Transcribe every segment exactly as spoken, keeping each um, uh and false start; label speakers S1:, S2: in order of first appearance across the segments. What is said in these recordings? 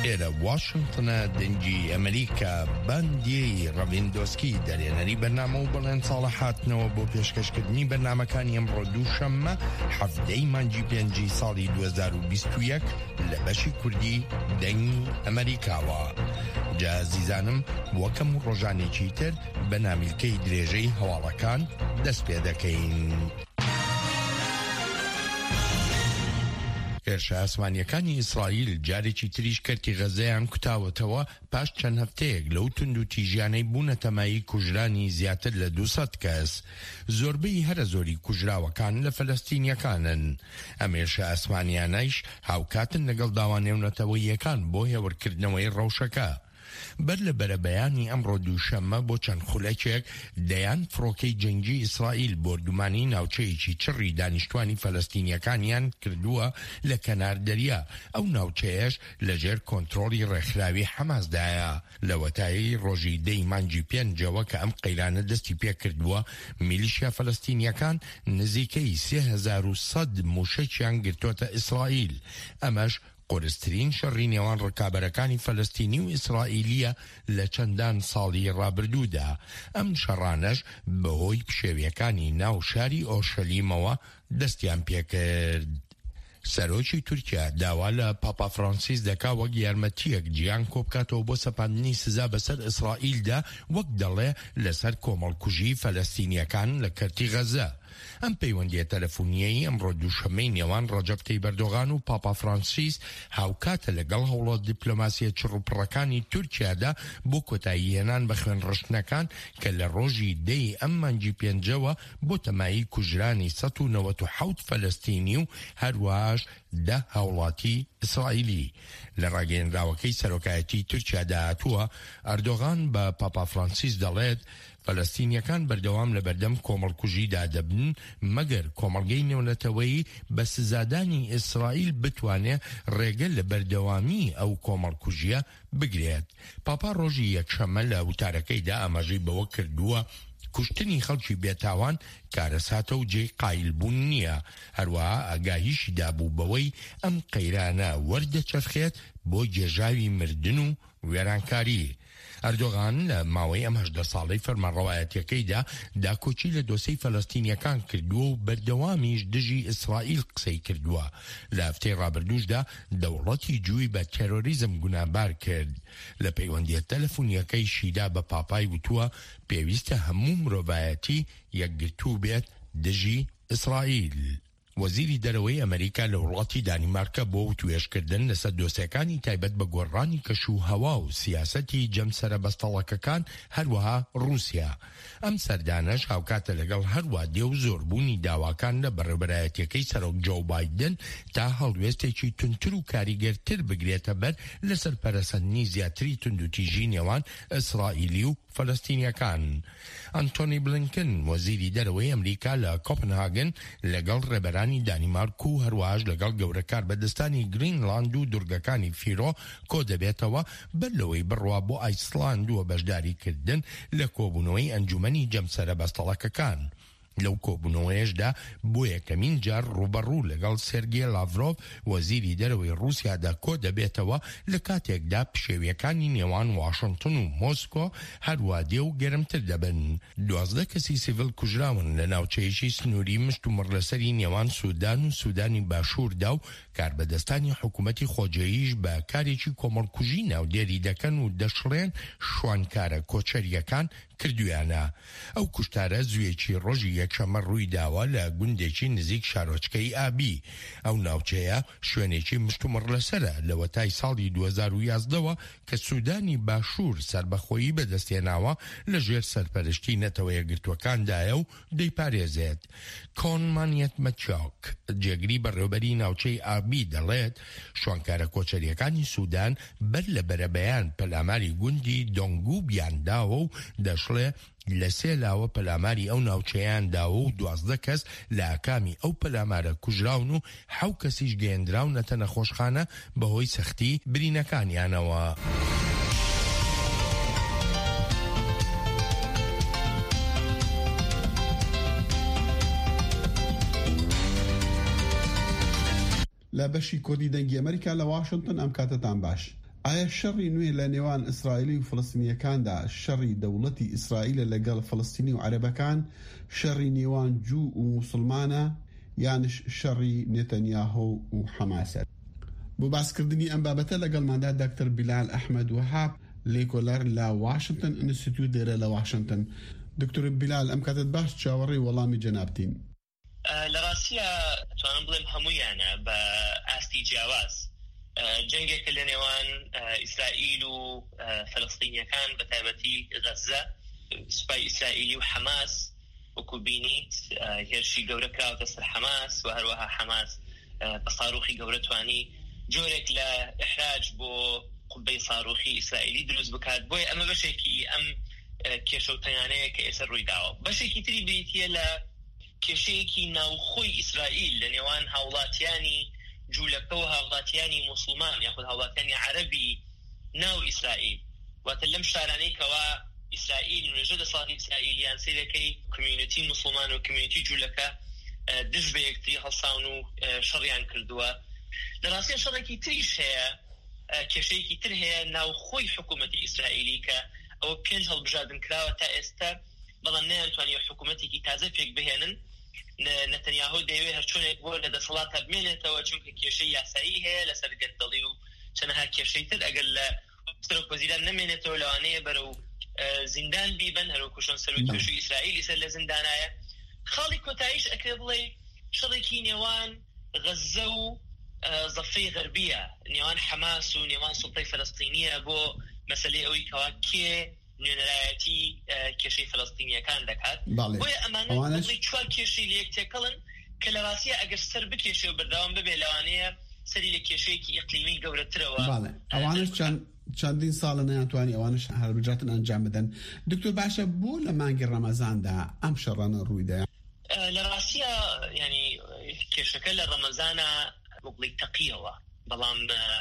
S1: إلى واشنطن دنجي أمريكا باندي رافيندوسكي دارينري برنامج بلين صالحات نوبو بيشكش كدني برنامج كان يمر دوشم حفدي من جي بي ان جي صالي دو هزار وبيست ويك لبشي كردي دني أمريكا و جازيزانم وكم رجعني تشيتر بنامي الكي دريجي هوالا كان دس بيدكين هێرشە ئاسمانیەکانی ئیسرائیل جارێکی تریش کەرتی غەزەیان کوتاوەتەوە پاش چەند هەفتەیەک لەو تند و تیژیانەی بوونە تەمایی کوژرانی زیاتر لە دووسەد کەس. زۆربەی هەرە زۆری کوژراوەکان لە فەلەستینیەکانن. ئەم هێرشە ئاسمانیانەیش هاوکاتن لەگەڵ داوانێونەتەوەییەکان بۆ هێورکردنەوەی ڕەوشەکە. بەر لە بەرەبەیانی ئەمڕۆ دووشەممە بۆ چەند خولەکێک دەیان فڕۆکەی جەنگی ئیسرائیل بۆردومانی ناوچەیەکی چڕی دانیشتوانی فەلەستینیەکانیان کردووە لە کەنار دەریا. ئەو ناوچەیەش لەژێر کۆنتڕۆڵی ڕێکخراوی حەماسدایە. لە وەتایی ڕۆژی دەی مانگی پێنجەوە کە ئەم قەیرانە دەستی پێ کردووە، میلیشیا فەلەستینیەکان نزیکەی سێ هەزار و سەد موشەکیان گرتوۆتە ئیسرائیل. ئەمەش قۆرسترین شەڕی نێوان ڕکابەرەکانی فەلەستینی و ئیسرائیلیە لە چەندان ساڵی ڕابردوودا. ئەم شەڕانەش بەهۆی پشێویەکانی ناو شاری ئۆشەلیمەوە دەستیان پێکرد. سەرۆکی تورکیا داوا لە پاپا فرانسیس دەکا وەک یارمەتیەک جیان کۆبکاتەوە بۆ سەپاندنی سزا بەسەر ئیسرائیلدا، وەک دەڵێ لەسەر کۆمەڵکوژی فەلەستینیەکان لە کەرتی غەزە. ئەم پەیوەندیە تەلەفۆنیەی ئەمڕۆ دووشەمەی نێوان ڕەجەب تەیب ئەردۆغان و پاپا فرانسیس هاوکاتە لەگەڵ هەوڵە دیپلۆماسیە چڕوپڕەکانی تورکیادا بۆ کۆتایی هێنان بە خوێن ڕشتنەکان کە لە ڕۆژی دەی ئەم مانگی پێنجەوە بۆ تەمایی کوژرانی سەد و نەوەت و حەوت فەلەستینی و هەروەهاش دە هاوڵاتی ئیسرائیلی. لە ڕاگەیەنراوەکەی سەرۆکایەتی تورکیادا هاتووە، ئەردۆغان بە پاپا فرانسیس دەڵێت فەلەستینیەکان بەردەوام لە بەردەم کۆمەڵکوژیدا دەبن مەگەر کۆمەڵگەی نێونەتەوەیی بە سزادانی ئیسرائیل بتوانێت ڕێگە لە بەردەوامی ئەو کۆمەڵکوژیە بگرێت. پاپا ڕۆژی یەکشەممە لە وتارەکەیدا ئاماژەی بەوە کردووە کوشتنی خەڵکی بێتاوان کارەساتە و جێی قایلبوون نییە. هەروەها ئاگاهیشی دابوو بەوەی ئەم قەیرانە وەردەچەرخێت بۆ جێژاوی مردن و وێرانکاری. ئەردۆغان لە ماوەی ئەم هەژدە ساڵەی فەرمانڕەوایەتیەکەیدا داکۆچی لە دۆسەی فەلەستینیەکان کردووە و بەردەوامیش دژی ئیسرائیل قسەی کردووە. لە هەفتەی ڕابردووشدا دەوڵەتی جووی بە تێرۆریزم گونابار کرد. لە پەیوەندیە تەلەفۆنیەکەی شیدا بە پاپای وتووە پێویستە هەموو مرۆڤایەتی یەکگرتوو بێت دژی ئیسرائیل. وەزیری دەرەوەی ئەمریکا لە وڵاتی دانیمارکە بۆ توێژکردن لەسەر دۆسیەکانی تایبەت بە گۆڕانی کەش و هەوا و سیاسەتی جەمسەرە بەستەڵەکەکان هەروەها رووسیا. ئەم سەردانەش هاوکاتە لەگەڵ هەروە دێ و زۆربوونی داواکان لە بەڕێبەرایەتیەکەی سەرۆک جۆ بایدن تا هەڵوێستێکی تونتر و کاریگەرتر بگرێتە بەر لەسەر پەرەسەندنی زیاتری تونندوتیژی نێوان ئیسرائیلی و فەلەستینیەکان. ئەنتۆنی بلینکن وەزیری دەرەوەی ئەمریکا لە کۆپنهاگن لەگەڵ ڕێبەرانی دانیمارک و هەروەهاش لەگەڵ گەورەکار بەدەستانی گرینلاند و دورگەکانی فیرۆ کۆ دەبێتەوە بەر لەوەی بڕوا بۆ ئایسلاند و بەشداریکردن لە کۆبوونەوەی ئەنجومەنی جەمسەرە بەستەڵەکەکان. لەو کۆبوونەوەیشدا بۆ یەکەمین جار ڕوبەڕوو لەگەڵ سێرگێ لاڤرۆڤ وەزیری دەرەوەی رووسیادا کۆ دەبێتەوە لە کاتێکدا پشێویەکانی نێوان واشنگتن و مۆسکۆ هەروە دێ و گەرمتر دەبن. دوازدە کەسی سیڤیل کوژراون لە ناوچەیەکی سنووری مشت و مڕلەسەری نێوان سوودان و سوودانی باشووردا و کاربەدەستانی حکوومەتی خۆجەییش بە کارێکی کۆمەڵکوژی ناودێری دەکەن و دەشڵێن شوانکارە کۆچەریەکان کردویانە. ئەو کوشتارە زوێکی ڕۆژی یەکشەمە ڕووی داوە لە گوندێکی نزیک شارۆچکەی ئابی. ئەو ناوچەیە شوێنێکی مشت و مڕلەسەرە لە وەتای ساڵی دوو هەزار و یازدەوە کە سوودانی باشوور سربەخۆیی بەدەستێناوە لە ژێر سەرپەرشتی نەتەوە یەکگرتووەکاندایە و دەیپارێزێت. کۆنمانیەت مەچاک جێگری بەڕێوەبەری ناوچەی ئابی دەڵێت شوانکارە کۆچەریەکانی سوودان بەر لە بەرەبەیان پەلاماری گوندی دۆنگو بیانداوە و دەشڵێ لە سێ لاوە پەلاماری ئەو ناوچەیان داوە و دوازدە کەس لە ئاکامی ئەو پەلامارە کوژراون و حەو کەسیش گەیەندراونەتە نەخۆشخانە بەهۆی سەختی برینەکانیانەوە.
S2: لە بەشی کۆدی دەنگی ئەمریکا لە واشنگتن ئەم کاتتان باش. ئایا شەڕی نوێ لە نێوان ئیسرائیلی و فەڵەستینیەکاندا شەڕی دەوڵەتی ئیسرائیلە لەگەڵ فەڵەستینی و عەرەبەکان، شەڕی نێوان جوو و موسڵمانە، یانش شەڕی نێتەنیاهۆ و حەماسە؟ بۆ باسکردنی ئەم بابەتە لەگەڵماندا دکتۆر بیلال ئەحمەد وهاب لێکۆلەر لە واشنگتن ئینستیتیوت دێرە لە واشنگتن. دکتۆر بیلال، ئەم کاتت باش چاوەڕێی وەڵامی جەنابتین.
S3: لە ڕاستیە توانم بڵێم هەموویانە بە ئاستی جیاواز جەنگێکە لە نێوان ئیسرائیل و فەلەستینیەکان بە تایبەتی غەزە، سوپای ئیسرائیلی و حەماس وەکو بینیت هێرشی گەورە کراوەتە سەر حەماس و هەروەها حەماس بە ساڕوخی گەورە توانی جۆرێک لە ئیحراج بۆ قوبەی ساڕوخی ئیسرائیلی دروست بکات. بۆیە ئەمە بەشێکی ئەم کێشەوتەیانەیە کە ئێستا ڕوویداوە. بەشێکی تری بریتیە لە کێشەیەکی ناوخۆی ئیسرائیل لە نێوان هاوڵاتیانی جوولەکە و هاوڵاتیانی موسڵمان یاخود هاوڵاتیانی عەرەبی ناو ئیسرائیل. واتە لەم شارانەی کەوا ئیسرائیل نوێژە دەسەڵاتی ئیسرائیلیان سیرەکەی کمیونیتی موسڵمان و کمیونیتی جوولەکە دژ بە یەکتری هەڵساون و شەڕیان کردووە. لە ڕاستیە شەڕێکی تریش هەیە، کێشەیەکی تر هەیە ناوخۆی حکوومەتی ئیسرائیلی کە ئەوە پێنج هەڵبژاردن کراوە تا ئێستا، بەڵام نەیانتوانی حکوومەتێکی تازە پێک بهێنن. نەتەنیاهۆ دەیەوێت هەرچۆنێک بۆ لە دەسەڵاتە بمێنێتەوە، چونکە کێشەی یاسایی هەیە لەسەر گەندەڵی و چەندەها کێشەی تر. ئەگەر لە سەرۆک وەزیران نەمێنێتەوە لەوانەیە بەرەو زیندان بیبن، هەروەکوشان سەرۆک توێژی ئیسرائیلی سەر لە زیندانایە. خاڵی کۆتاییش ئەکرێ بڵێ شەڕێکی نێوان غەزە و زەفەی غەربیە، نێوان حەماس و نێوان سوڵتەی فەلەستینیە بۆ مەسەلەی ئەوەی کەوا کێ نوێنەرایەتی کێشەی فەلەستینیەکان دەکات. بۆیە ئەمانە چوار کێشەی لە یەک تێکەڵن کە لە ڕاستیە ئەگەر سەر بکێشێ و بەردەوام ببێ لەوانەیە سەری لە کێشەیەکی ئیقلیمی گەورەترەوە.
S2: ئەوانش چەندین ساڵە نەیانتوانی ئەوانش هەڵبژاردن ئەنجام بدەن. دکتۆر باشە بۆ لە مانگی ڕەمەزاندا ئەم شەڕانە ڕوویدا؟
S3: لە ڕاستیە ینی کێشەکە لە ڕەمەزانە وەڵی تەقیەوە، بەڵام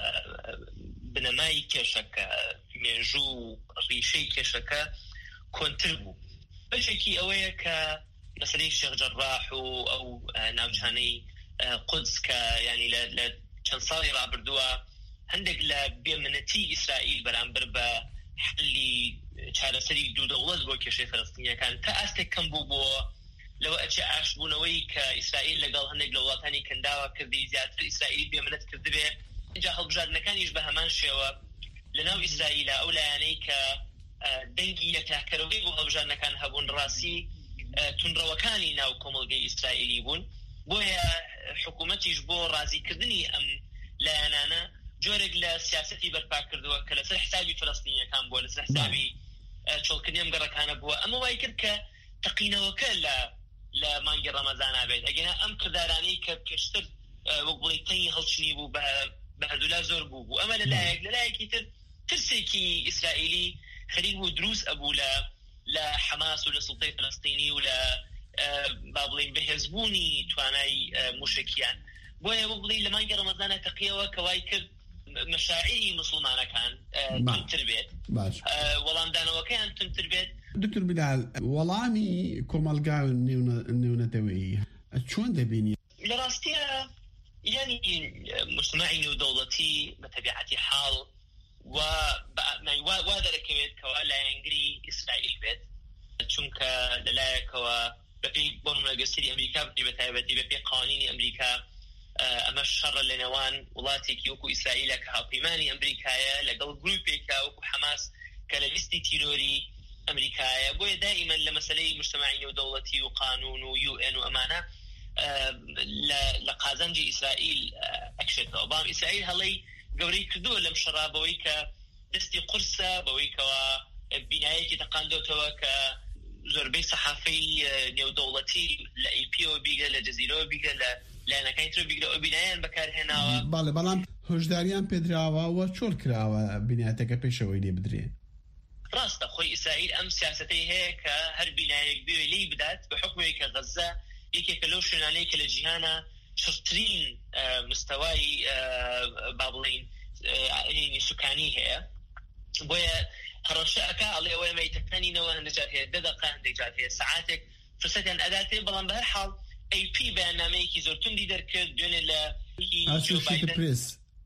S3: بنەمای کێشەکە مێژوو و ڕیشەی کێشەکە کۆنتر بوو. بەشێکی ئەوەیە کە مەسەلەی شێخ جەڕاح و ئەو ناوچانەی قودس کە ینی لە چەند ساڵی ڕابردووە هەندێک لە بێمنەتی ئیسرائیل بەرامبەر بە حلی چارەسەری دوو دەوڵەت بۆ کێشەی فەلەستینیەکان تا ئاستێک کەم بوو بۆ لەوە ئەچێ ئاشبوونەوەی کە ئیسرائیل لەگەڵ هەندێک لە وڵاتانی کەنداوە کردی زیاتر ئیسرائیل بێمنەت کردبێ. اینجا هەڵبژاردنەکانیش بە هەمان شێوە لەناو ئیسرائیلە ئەو لایەنەی کە دەنگی یەکاکەرەوەی بۆ هەڵبژاردنەکان هەبوون ڕاستی تونڕەوەکانی ناو کۆمەڵگەی ئیسرائیلی بوون. بۆیە حکوومەتیش بۆ ڕازیکردنی ئەم لایەنانە جۆرێک لە سیاسەتی بەرپا کردووە کە لەسەر حسابی فەلەستینیەکان بووە، لەسەر حسابی چۆڵکردنی ئەم گەڕەکانە بووە. ئەمە وای کرد کە تەقینەوەکە لە لە مانگی ڕەمەزانە بێت. ئەگەنا ئەم کردارانەی کە پێشتر وەک بڵێ تەنی هەڵچنی بوو بە هەردوولا زۆر بوو بوو. ئەمە لەلایەک لەلایەکی تر ترسێکی ئیسرائیلی خەریک بوو دروست ئەبوو لە لە حەماس و لە سوڵتەی فەلەستینی و لە با بڵێن بەهێزبوونی توانای موشکیان. بۆیە وەک بڵێ لە مانگی ڕەمەزانە تەقیەوە کە وای کرد مەشاعیری مسلمانەکان تونتر بێت، وەڵامدانەوەکەیان تونتر بێت.
S2: دکتۆر بیلال، وەڵامی کۆمەلگا نێونەتەوەیی چۆن دەبینی؟
S3: لە ڕاستیە یعنی مجتمعی نێودەوڵەتی بە تەبیعەتی حاڵ وا دەرەکەوێت کەوا لایەنگری ئیسرائیل بێت، چونکە لەلایەکەوە بەپێی بۆ نمونەگەستری ئەمریکا بێ بە تایبەتی بەپێی قوانینی ئەمریکا ئەمە شەڕە لە نێوان وڵاتێکی وەکو ئیسرائیلە کە هاوپەیمانی ئەمریکایە لەگەڵ گروپێکە وەکو حەماس کە لە لیستی تیرۆری ئەمریکایە. بۆیە دائیما لە مەسەلەی مجتمعی نێودەوڵەتی و قانون و یو ئێن و ئەمانە لە قازانجی ئیسرائیل ئەکشێتەوە. بەڵام ئیسرائیل هەڵەی گەورەی کردووە لەم شەڕا بەوەی کە دەستی قورسە، بەوەی کەوا بینایەکی تەقاندۆتەوە کە زۆربەی سەحافەی نێودەوڵەتی لە ئەی پی ئەوە بیگە، لە جەزیرەوە بیگە، لە لایەنەکانی تر بیگرە، ئەو بینایان بەکارهێناوە.
S2: باڵێ، بەڵام هۆشداریان پێدراوە چۆن کراوە بینایەتەکە پێشەوەی لێ بدرێ؟
S3: ڕاستە خۆی ئیسرائیل ئەم سیاسەتەی هەیە کە هەر بینایەک بوێ لی بدات بە حکمەوەی کە غەزە یەکێکە لەو شوێنانەی کە لە جیهانە شڕترین مستەوای با بڵێن سوکانی هەیە. بۆیە هەڕەشە ئەکا ئەڵێ ئەوەی مەیتەکانینەوە هەندێک جار هەیە دە دەقە، هەندێک جار هەیە سەعاتێک فرسەتیان ئەداتێ. بەڵام بە هەر حاڵ ئەی پی بەیاننامەیەکی زۆر توندی دەرکرد دوێنێ لە
S2: پرس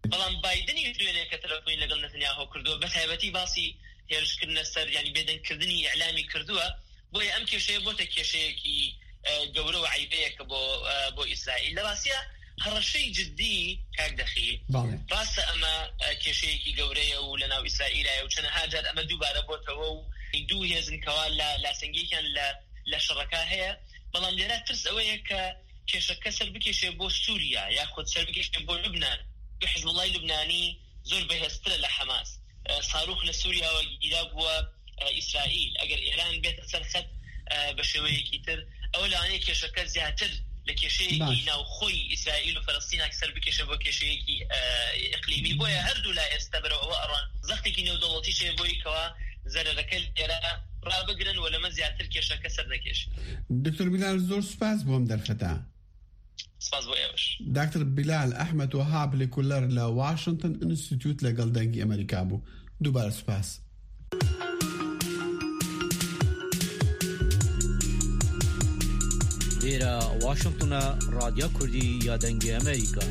S3: بەڵام بایدنی دوێنێ کە تەلەفۆنی لەگەڵ نەتەنیاهۆ کردووە بە تایبەتی باسی هێرشکردنە سەر ینی بێدەنگکردنی ئیعلامی کردووە بۆیە ئەم کێشەیە بۆتە کێشەیەکی گەورە و عیبەیەکە بۆ بۆ ئیسرائیل لە ڕاستیە هەڕەشەی جددی کاک دەخیل ڕاستە ئەمە کێشەیەکی گەورەیە و لە ناو ئیسرائیلایە و چەندەها جار ئەمە دووبارە بۆتەوە و دوو هێزنکەوە لە لاسەنگیەکیان لە لە شەڕەکە هەیە بەڵام لێرە ترس ئەوەیە کە کێشەکە سەر بکێشێ بۆ سووریا یاخود سەر بکێشێ بۆ لوبنان حزب الله لوبنانی زۆر بەهێزترە لە حەماس ساروخ لە سووریاوە گیرا بووە ئیسرائیل ئەگەر ئێران بێتە سەر خەت بە شێوەیەکی تر ئەوە لەوانەیە کێشەکە زیاتر لە کێشەیەکی ناوخۆی ئیسرائیل و فەلەستیناک سەر بکێشە بۆ کێشەیەکی ئیقلیمی بۆیە هەردوو لا ئێستا بەرەوە ئەڕۆن زەختێکی نێودەوڵەتی شێ بۆی کەوا زەرەرەکە ئێرە ڕابگرن و لەمە زیاتر کێشەکە سەر دەکێش.
S2: دکتۆر بیلال زۆر سوپاس بۆم دەرفەتە.
S3: سپاس بۆ ئێوەش.
S2: دکتۆر بیلال ئەحمەد وەهاب لێکولەر لە واشنگتن ئینستیتیوت لەگەڵ دەنگی ئەمریکا بوو. دووبارە سوپاس.
S4: لێرە واشنگتنە رادیۆ کوردی یا دەنگی ئەمریکا.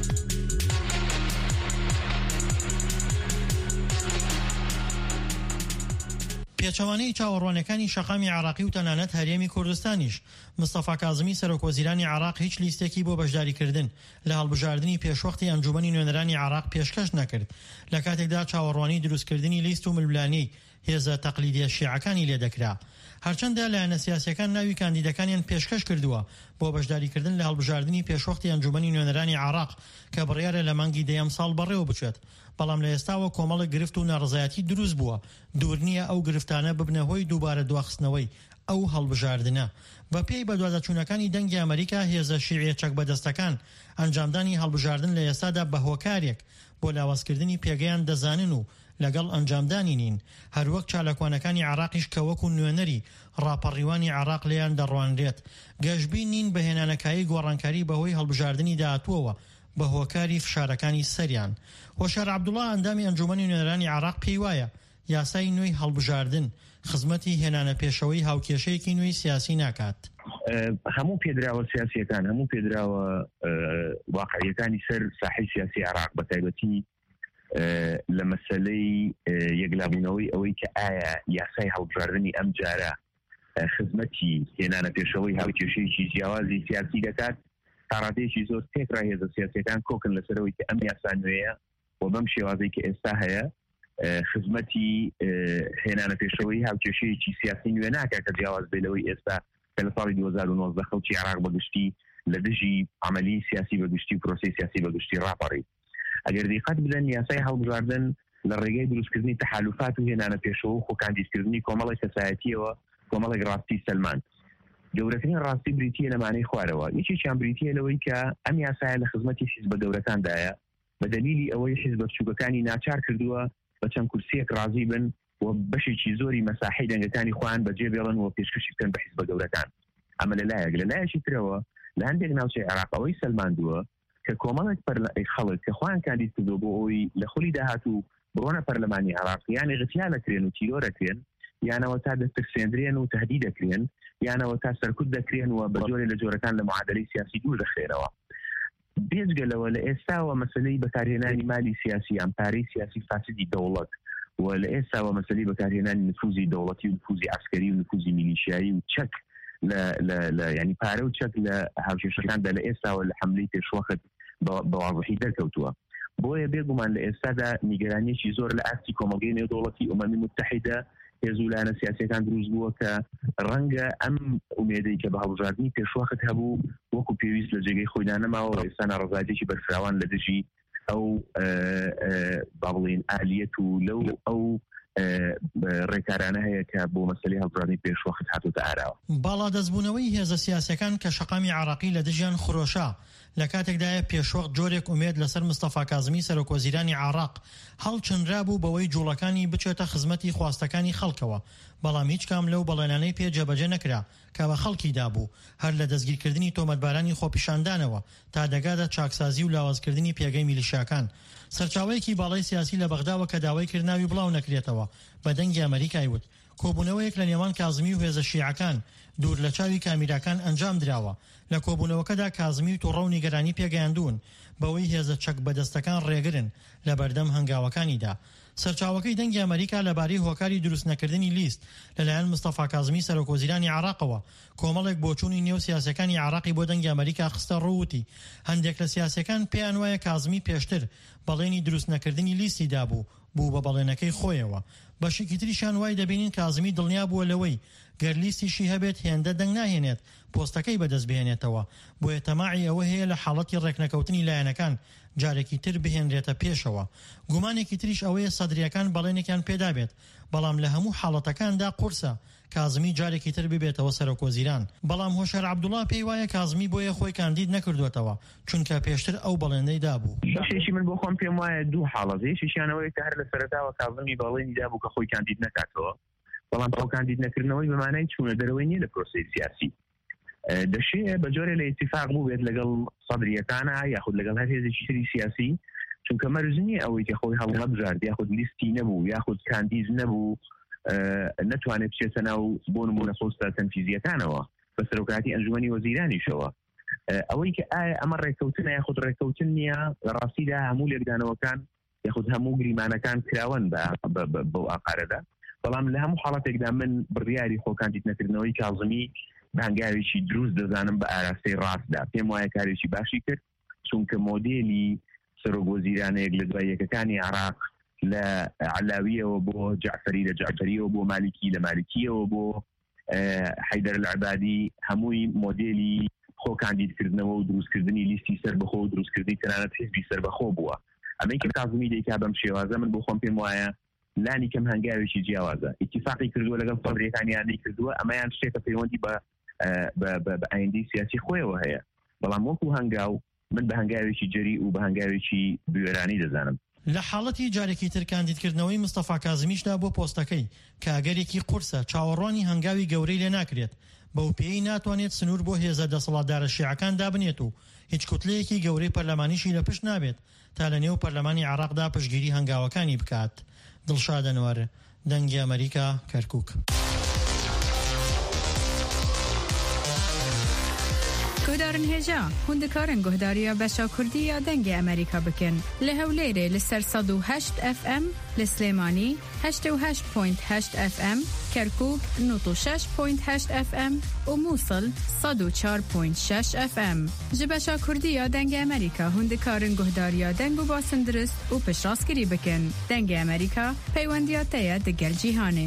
S5: پێچەوانەی چاوەڕوانەکانی شەقامی عراقی و تەنانەت هەرێمی کوردستانیش مستەفا کازمی سەرۆکوەزیرانی عراق هیچ لیستێکی بۆ بەشداریکردن لە هەڵبژاردننی پێشوەختی ئەنجومەنی نوێنەرانی عراق پێشکەش نەکرد لە کاتێکدا چاوەڕوانی دروستکردنی لیست و ململانی هێزە تەقلیدیە شیعەکانی لێدەکرا. هەرچەندە لایەنە سیاسیەکان ناوی کاندیدەکانیان پێشکەش کردووە بۆ بەشداریکردن لە هەڵبژاردننی پێشوەختی ئەنجومەنی نوێنەرانی عراق کە بڕیارە لە مانگی دەیەم ساڵ بەڕێوە بچێت بەڵام لە ئێستاوە کۆمەڵە گرفت و ناڕزایەتی دروست بووە دوور نییە ئەو گرفتانە ببنە هۆی دووبارە دواخستنەوەی ئەو هەڵبژاردنە. بە پێی بەدوازەچوونەکانی دەنگی ئەمریکا هێزە شیعە چەک بەدەستەکان ئەنجامدانی هەڵبژاردن لە ئێستادا بە هۆکارێک بۆ لاوازکردنی پێگەیان دەزانن و لەگەڵ ئەنجامدانی نین هەروەک چالاکوانەکانی عراقیش کە وەکو نوێنەری ڕاپەڕیوانی عراق لێیان دەڕوانرێت گەشتبین نین بەهێنانەکایی گۆڕانکاری بەهۆی هەڵبژاردننی داهاتووەوە بە هۆکاری فشارەکانی سەریان. هۆشار عەبدوڵڵا ئەندامی ئەنجومەنی نوێنەرانی عراق پێی وایە یاسای نوێی هەڵبژاردن خزمەتی هێنانە پێشەوەی هاوکێشەیەکی نوێی سیاسی ناکات.
S6: هەموو پێدراوە سیاسیەکان هەموو پێدراوە واقعیەکانی سەر ساحەی سیاسی عراق بە تایبەتی لە مەسەلەی یەکلابوونەوەی ئەوەی کە ئایا یاسای هەڵبژاردننی ئەم جارە خزمەتی هێنانە پێشەوەی هاوکێشەیەکی جیاوازی سیاسی دەکات تا ڕادێکی زۆر تێکرا هێزە سیاسیەکان کۆکن لەسەرەوەی کە ئەم یاسا نوێیە و بەم شێوازەی کە ئێستا هەیە خزمەتی هێنانە پێشەوەی هاوکێشەیەکی سیاسی نوێ ناکە کە جیاواز بێ لەوەی ئێستا کە لە ساڵی دوو هەزار و نۆزدە خەڵکی عراق بەگشتی لە دژی عملی سیاسی بەگشتی و پرۆسەی سیاسی بەگشتی ڕاپەڕی. ئەگەر دیقەت بدەن یاسای هەڵبژاردن لە ڕێگەی دروستکردنی تەحالوفات و هێنانە پێشەوە و خۆکاندیدکردنی کۆمەڵی کەسایەتیەوە کۆمەڵێک ڕاستی سەلمان گەورەترین ڕاستی بریتیە لەمانەی خوارەوە. یەکێکیان بریتیە لەوەی کە ئەم یاسایە لە خزمەتی حیزبە گەورەکاندایە بە دەلیلی ئەوەی حیزبە بچووکەکانی ناچار کردووە بە چەند کورسیەک ڕازی بن و بەشێکی زۆری مەساحەی دەنگەکانی خۆیان بەجێ بێڵن و پێشکەشی بکەن بە حیزبە گەورەکان. ئەمە لەلایەک لەلایەکی ترەوە لە هەندێک ناوچەی عراقەوەی سەلماندووە کە کۆمەڵێک خەڵک کە خۆیان کاندید کردو بۆ ئەوی لە خولی داهاتوو بڕۆنە پەرلەمانی عراق یانێ غتیا دەکرێن و تیرۆرەکرێن یانەوە تا دەستەکسێنرێن و تهدید دەکرێن یانەوە تا سەرکوت دەکرێن و بە جۆرێ لە جۆرەکان لە معادلەی سیاسی دوور دەخرێنەوە. بێجگەلەوە لە ئێستاوە مەسلەی بەکارهێنانی مالی سیاسی ئەمپارەی سیاسی فاسدی دەوڵەت و لە ئێستاوە مەسلەی بەکارهێنانی نفوزی دەوڵەتی و نفوزی عسکەری و نفوزی میلیشیایی و چەک لە ینی پارە و چەک لە هاوکێشەکاندا لە ئێستاوە لە حملەی پێشوەخت بەواضحی دەرکەوتووە. بۆیە بێگومان لە ئێستادا نیگەرانیەکی زۆر لە ئاستی کۆمەڵگەی نێودەوڵەتی ئومەمی متحیدە هێزولانە سیاسیەکان دروست بووە کە ڕەنگە ئەم ئومێدەی کە بە هەڵبژاردننی پێشوەخت هەبوو وەکو پێویست لە جێگەی خۆی دانەماوە ئێستا ناڕەزایەتێکی بەرفراوان لە دژی ئەو با بڵێن ئالیەت و لەو ئەو ڕێکارانە هەیە کە بۆ مەسەلەی هەڵبژاردننی پێشوەخت هاتووەتە ئاراوە.
S5: باڵا دەستبوونەوەی هێزە سیاسیەکان کە شەقامی عراقی لە دژیان خڕۆشا لە کاتێکدایە پێشوەخت جۆرێک ئومێد لەسەر مستەفا کازمی سەرۆکوەزیرانی عراق هەڵچنرا بوو بەوەی جوڵەکانی بچێتە خزمەتی خواستەکانی خەڵکەوە بەڵام هیچ کام لەو بەڵێنانەی پێ جێبەجێ نەکرا کە بە خەڵکی دابوو هەر لە دەستگیرکردنی تۆمەتبارانی خۆپیشاندانەوە تا دەگاتە چاکسازی و لاوازکردنی پێگەی میلیشیاکان. سەرچاوەیەکی باڵای سیاسی لە بەغداوە کە داوای کردناوی بڵاو نەکرێتەوە بە دەنگی ئەمریکای وت کۆبوونەوەیەک لە نێوان کازمی و هێزە شیعەکان دوور لە چاوی کامیراکان ئەنجام دراوە. لە کۆبوونەوەکەدا کازمی و تووڕە و نیگەرانی پێگەیاندوون بەوەی هێزە چەک بەدەستەکان ڕێگرن لە بەردەم هەنگاوەکانیدا. سەرچاوەکەی دەنگی ئەمریکا لەبارەی هۆکاری دروست نەکردنی لیست لەلایەن مستەفا کازمی سەرۆکوەزیرانی عێراقەوە کۆمەڵێک بۆچوونی نێو سیاسەکانی عێراقی بۆ دەنگی ئەمریکا خستە ڕووتی. هەندێک لە سیاسەکان پێیان وایە کازمی پێشتر بەڵێنی دروست نەکردنی لیستی دابوو بوو بە بەڵێنەکەی خۆیەوە. بەشێکی تریشان وای دەبینین کازمی دڵنیا بووە لەوەی گەر لیستیشی هەبێت هێندە دەنگ ناهێنێت پۆستەکەی بەدەست بهێنێتەوە. بۆیە تەماعی ئەوە هەیە لە حاڵەتی ڕێکنەکەوتنی لایەنەکان جارێکی تر بهێنرێتە پێشەوە. گومانێکی تریش ئەوەیە سەدریەکان بەڵێنێکیان پێدابێت، بەڵام لە هەموو حاڵەتەکاندا قورسە کازمی جارێکی تر ببێتەوە سەرۆکوەزیران. بەڵام هۆشار عەبدوڵڵا پێی وایە کازمی بۆیە خۆی کاندید نەکردوێتەوە چونکە پێشتر ئەو بەڵێنەی دابوو.
S6: بەشێکی من بۆ خۆم پێم وایە دوو حاڵەت، یەکێکیانەوەی کە هەر لە سەرەتاوە کازمی بەڵێنی دابوو کە خۆی کاندید نەکاتەوە، بەڵام ئەو کاندید نەکردنەوەی بەمانای چوونە دەرەوەی نیە لە پرۆسەی سیاسی. دەشێ بە جۆرێ لە ئیتیفاق بوو بێت لەگەڵ سەدریەکانە یاخود لەگەڵ هەر هێزێکی تری سیاسی، چونکە مەرج نییە ئەوەی کە خۆی هەڵ نەبژارد یاخود لیستی نەبوو یاخود کاندید نەبوو نەتوانێت بچێتە ناو بۆ نمونە پۆستە تەنفیزیەکانەوە بە سەرۆکاتی ئەنجومەنی وەزیرانیشەوە. ئەوەی کە ئایا ئەمە ڕێککەوتنە یاخود ڕێککەوتن نییە، لە ڕاستیدا هەموو لێکدانەوەکان یاخود هەموو گریمانەکان کراون بەو ئاقارەدا، بەڵام لە هەموو حاڵەتێکدا من بڕیاری خۆ کاندید نەکردنەوەی کازمی هەنگاوێکی دروست دەزانم بە ئاراستەی ڕاستدا. پێم وایە کارێکی باشی کرد چونکە مۆدێلی سەرۆکوەزیرانەیەک لە دوای یەکەکانی عێراق لە عەلاویەوە بۆ جەعفەری لە جەعفەریەوە بۆ مالیکی لە مالیکیەوە بۆ حەیدەر العەبادی هەمووی مۆدێلی خۆ کاندیدکردنەوە و دروستکردنی لیستی سەربەخۆ و دروستکردنی تەنانەت حیزبی سەربەخۆ بووە. ئەمەی کە کازمی دەیکا بەم شێوازە من بۆ خۆم پێم وایە لانی کەم هەنگاوێکی جیاوازە. ئیتیفاقی کردووە لەگەڵ سەدریەکانیانی کردووە، ئەمەیان شتێکە پەیوەندی بە بە ئایندەی سیاسی خۆیەوە هەیە، بەڵام وەکو هەنگاو من بە هەنگاوێکی جەری و بە هەنگاوێکی بوێرانی دەزانم.
S5: لە حاڵەتی جارێکی تر کاندیدکردنەوەی مستەفا کازمیشدا بۆ پۆستەکەی کاگەرێکی قورسە چاوەڕوانی هەنگاوی گەورەی لێ ناکرێت، بەو پێی ناتوانێت سنوور بۆ هێزە دەسەڵاتدارە شیعەکان دابنێت و هیچ کوتلەیەکی گەورەی پەرلەمانیشی لە پشت نابێت تا لە نێو پەرلەمانی عێراقدا پشتگیری هەنگاوەکانی بکات. دڵشاد ئەنوەر، دەنگی ئەمریکا، کەرکووک.
S7: گۆدارن هێژا هوندەکارن گۆهداریە بەشا کوردی یا دەنگی ئەمریکا بکەن لە هەولێرێ لەسەر سەد و هەشت ئەف ئەم، لە سلێمانی هەشتە و هەشت پۆینت هەشت ئەف ئەم، کەرکووک نۆت و شەش پۆینت هەشت ئەف ئەم و مووسڵ سەد و چوار پۆینت شەش ئەف ئەم. ji بەشا کوردی یا دەنگی ئەمریکا هوندەکارن گۆهداریە دەنگ و باسن درست و پشتڕاستگیری بکەن. دەنگی ئەمریکا پەیوەندیاتەیە دەگەل جیهانێ.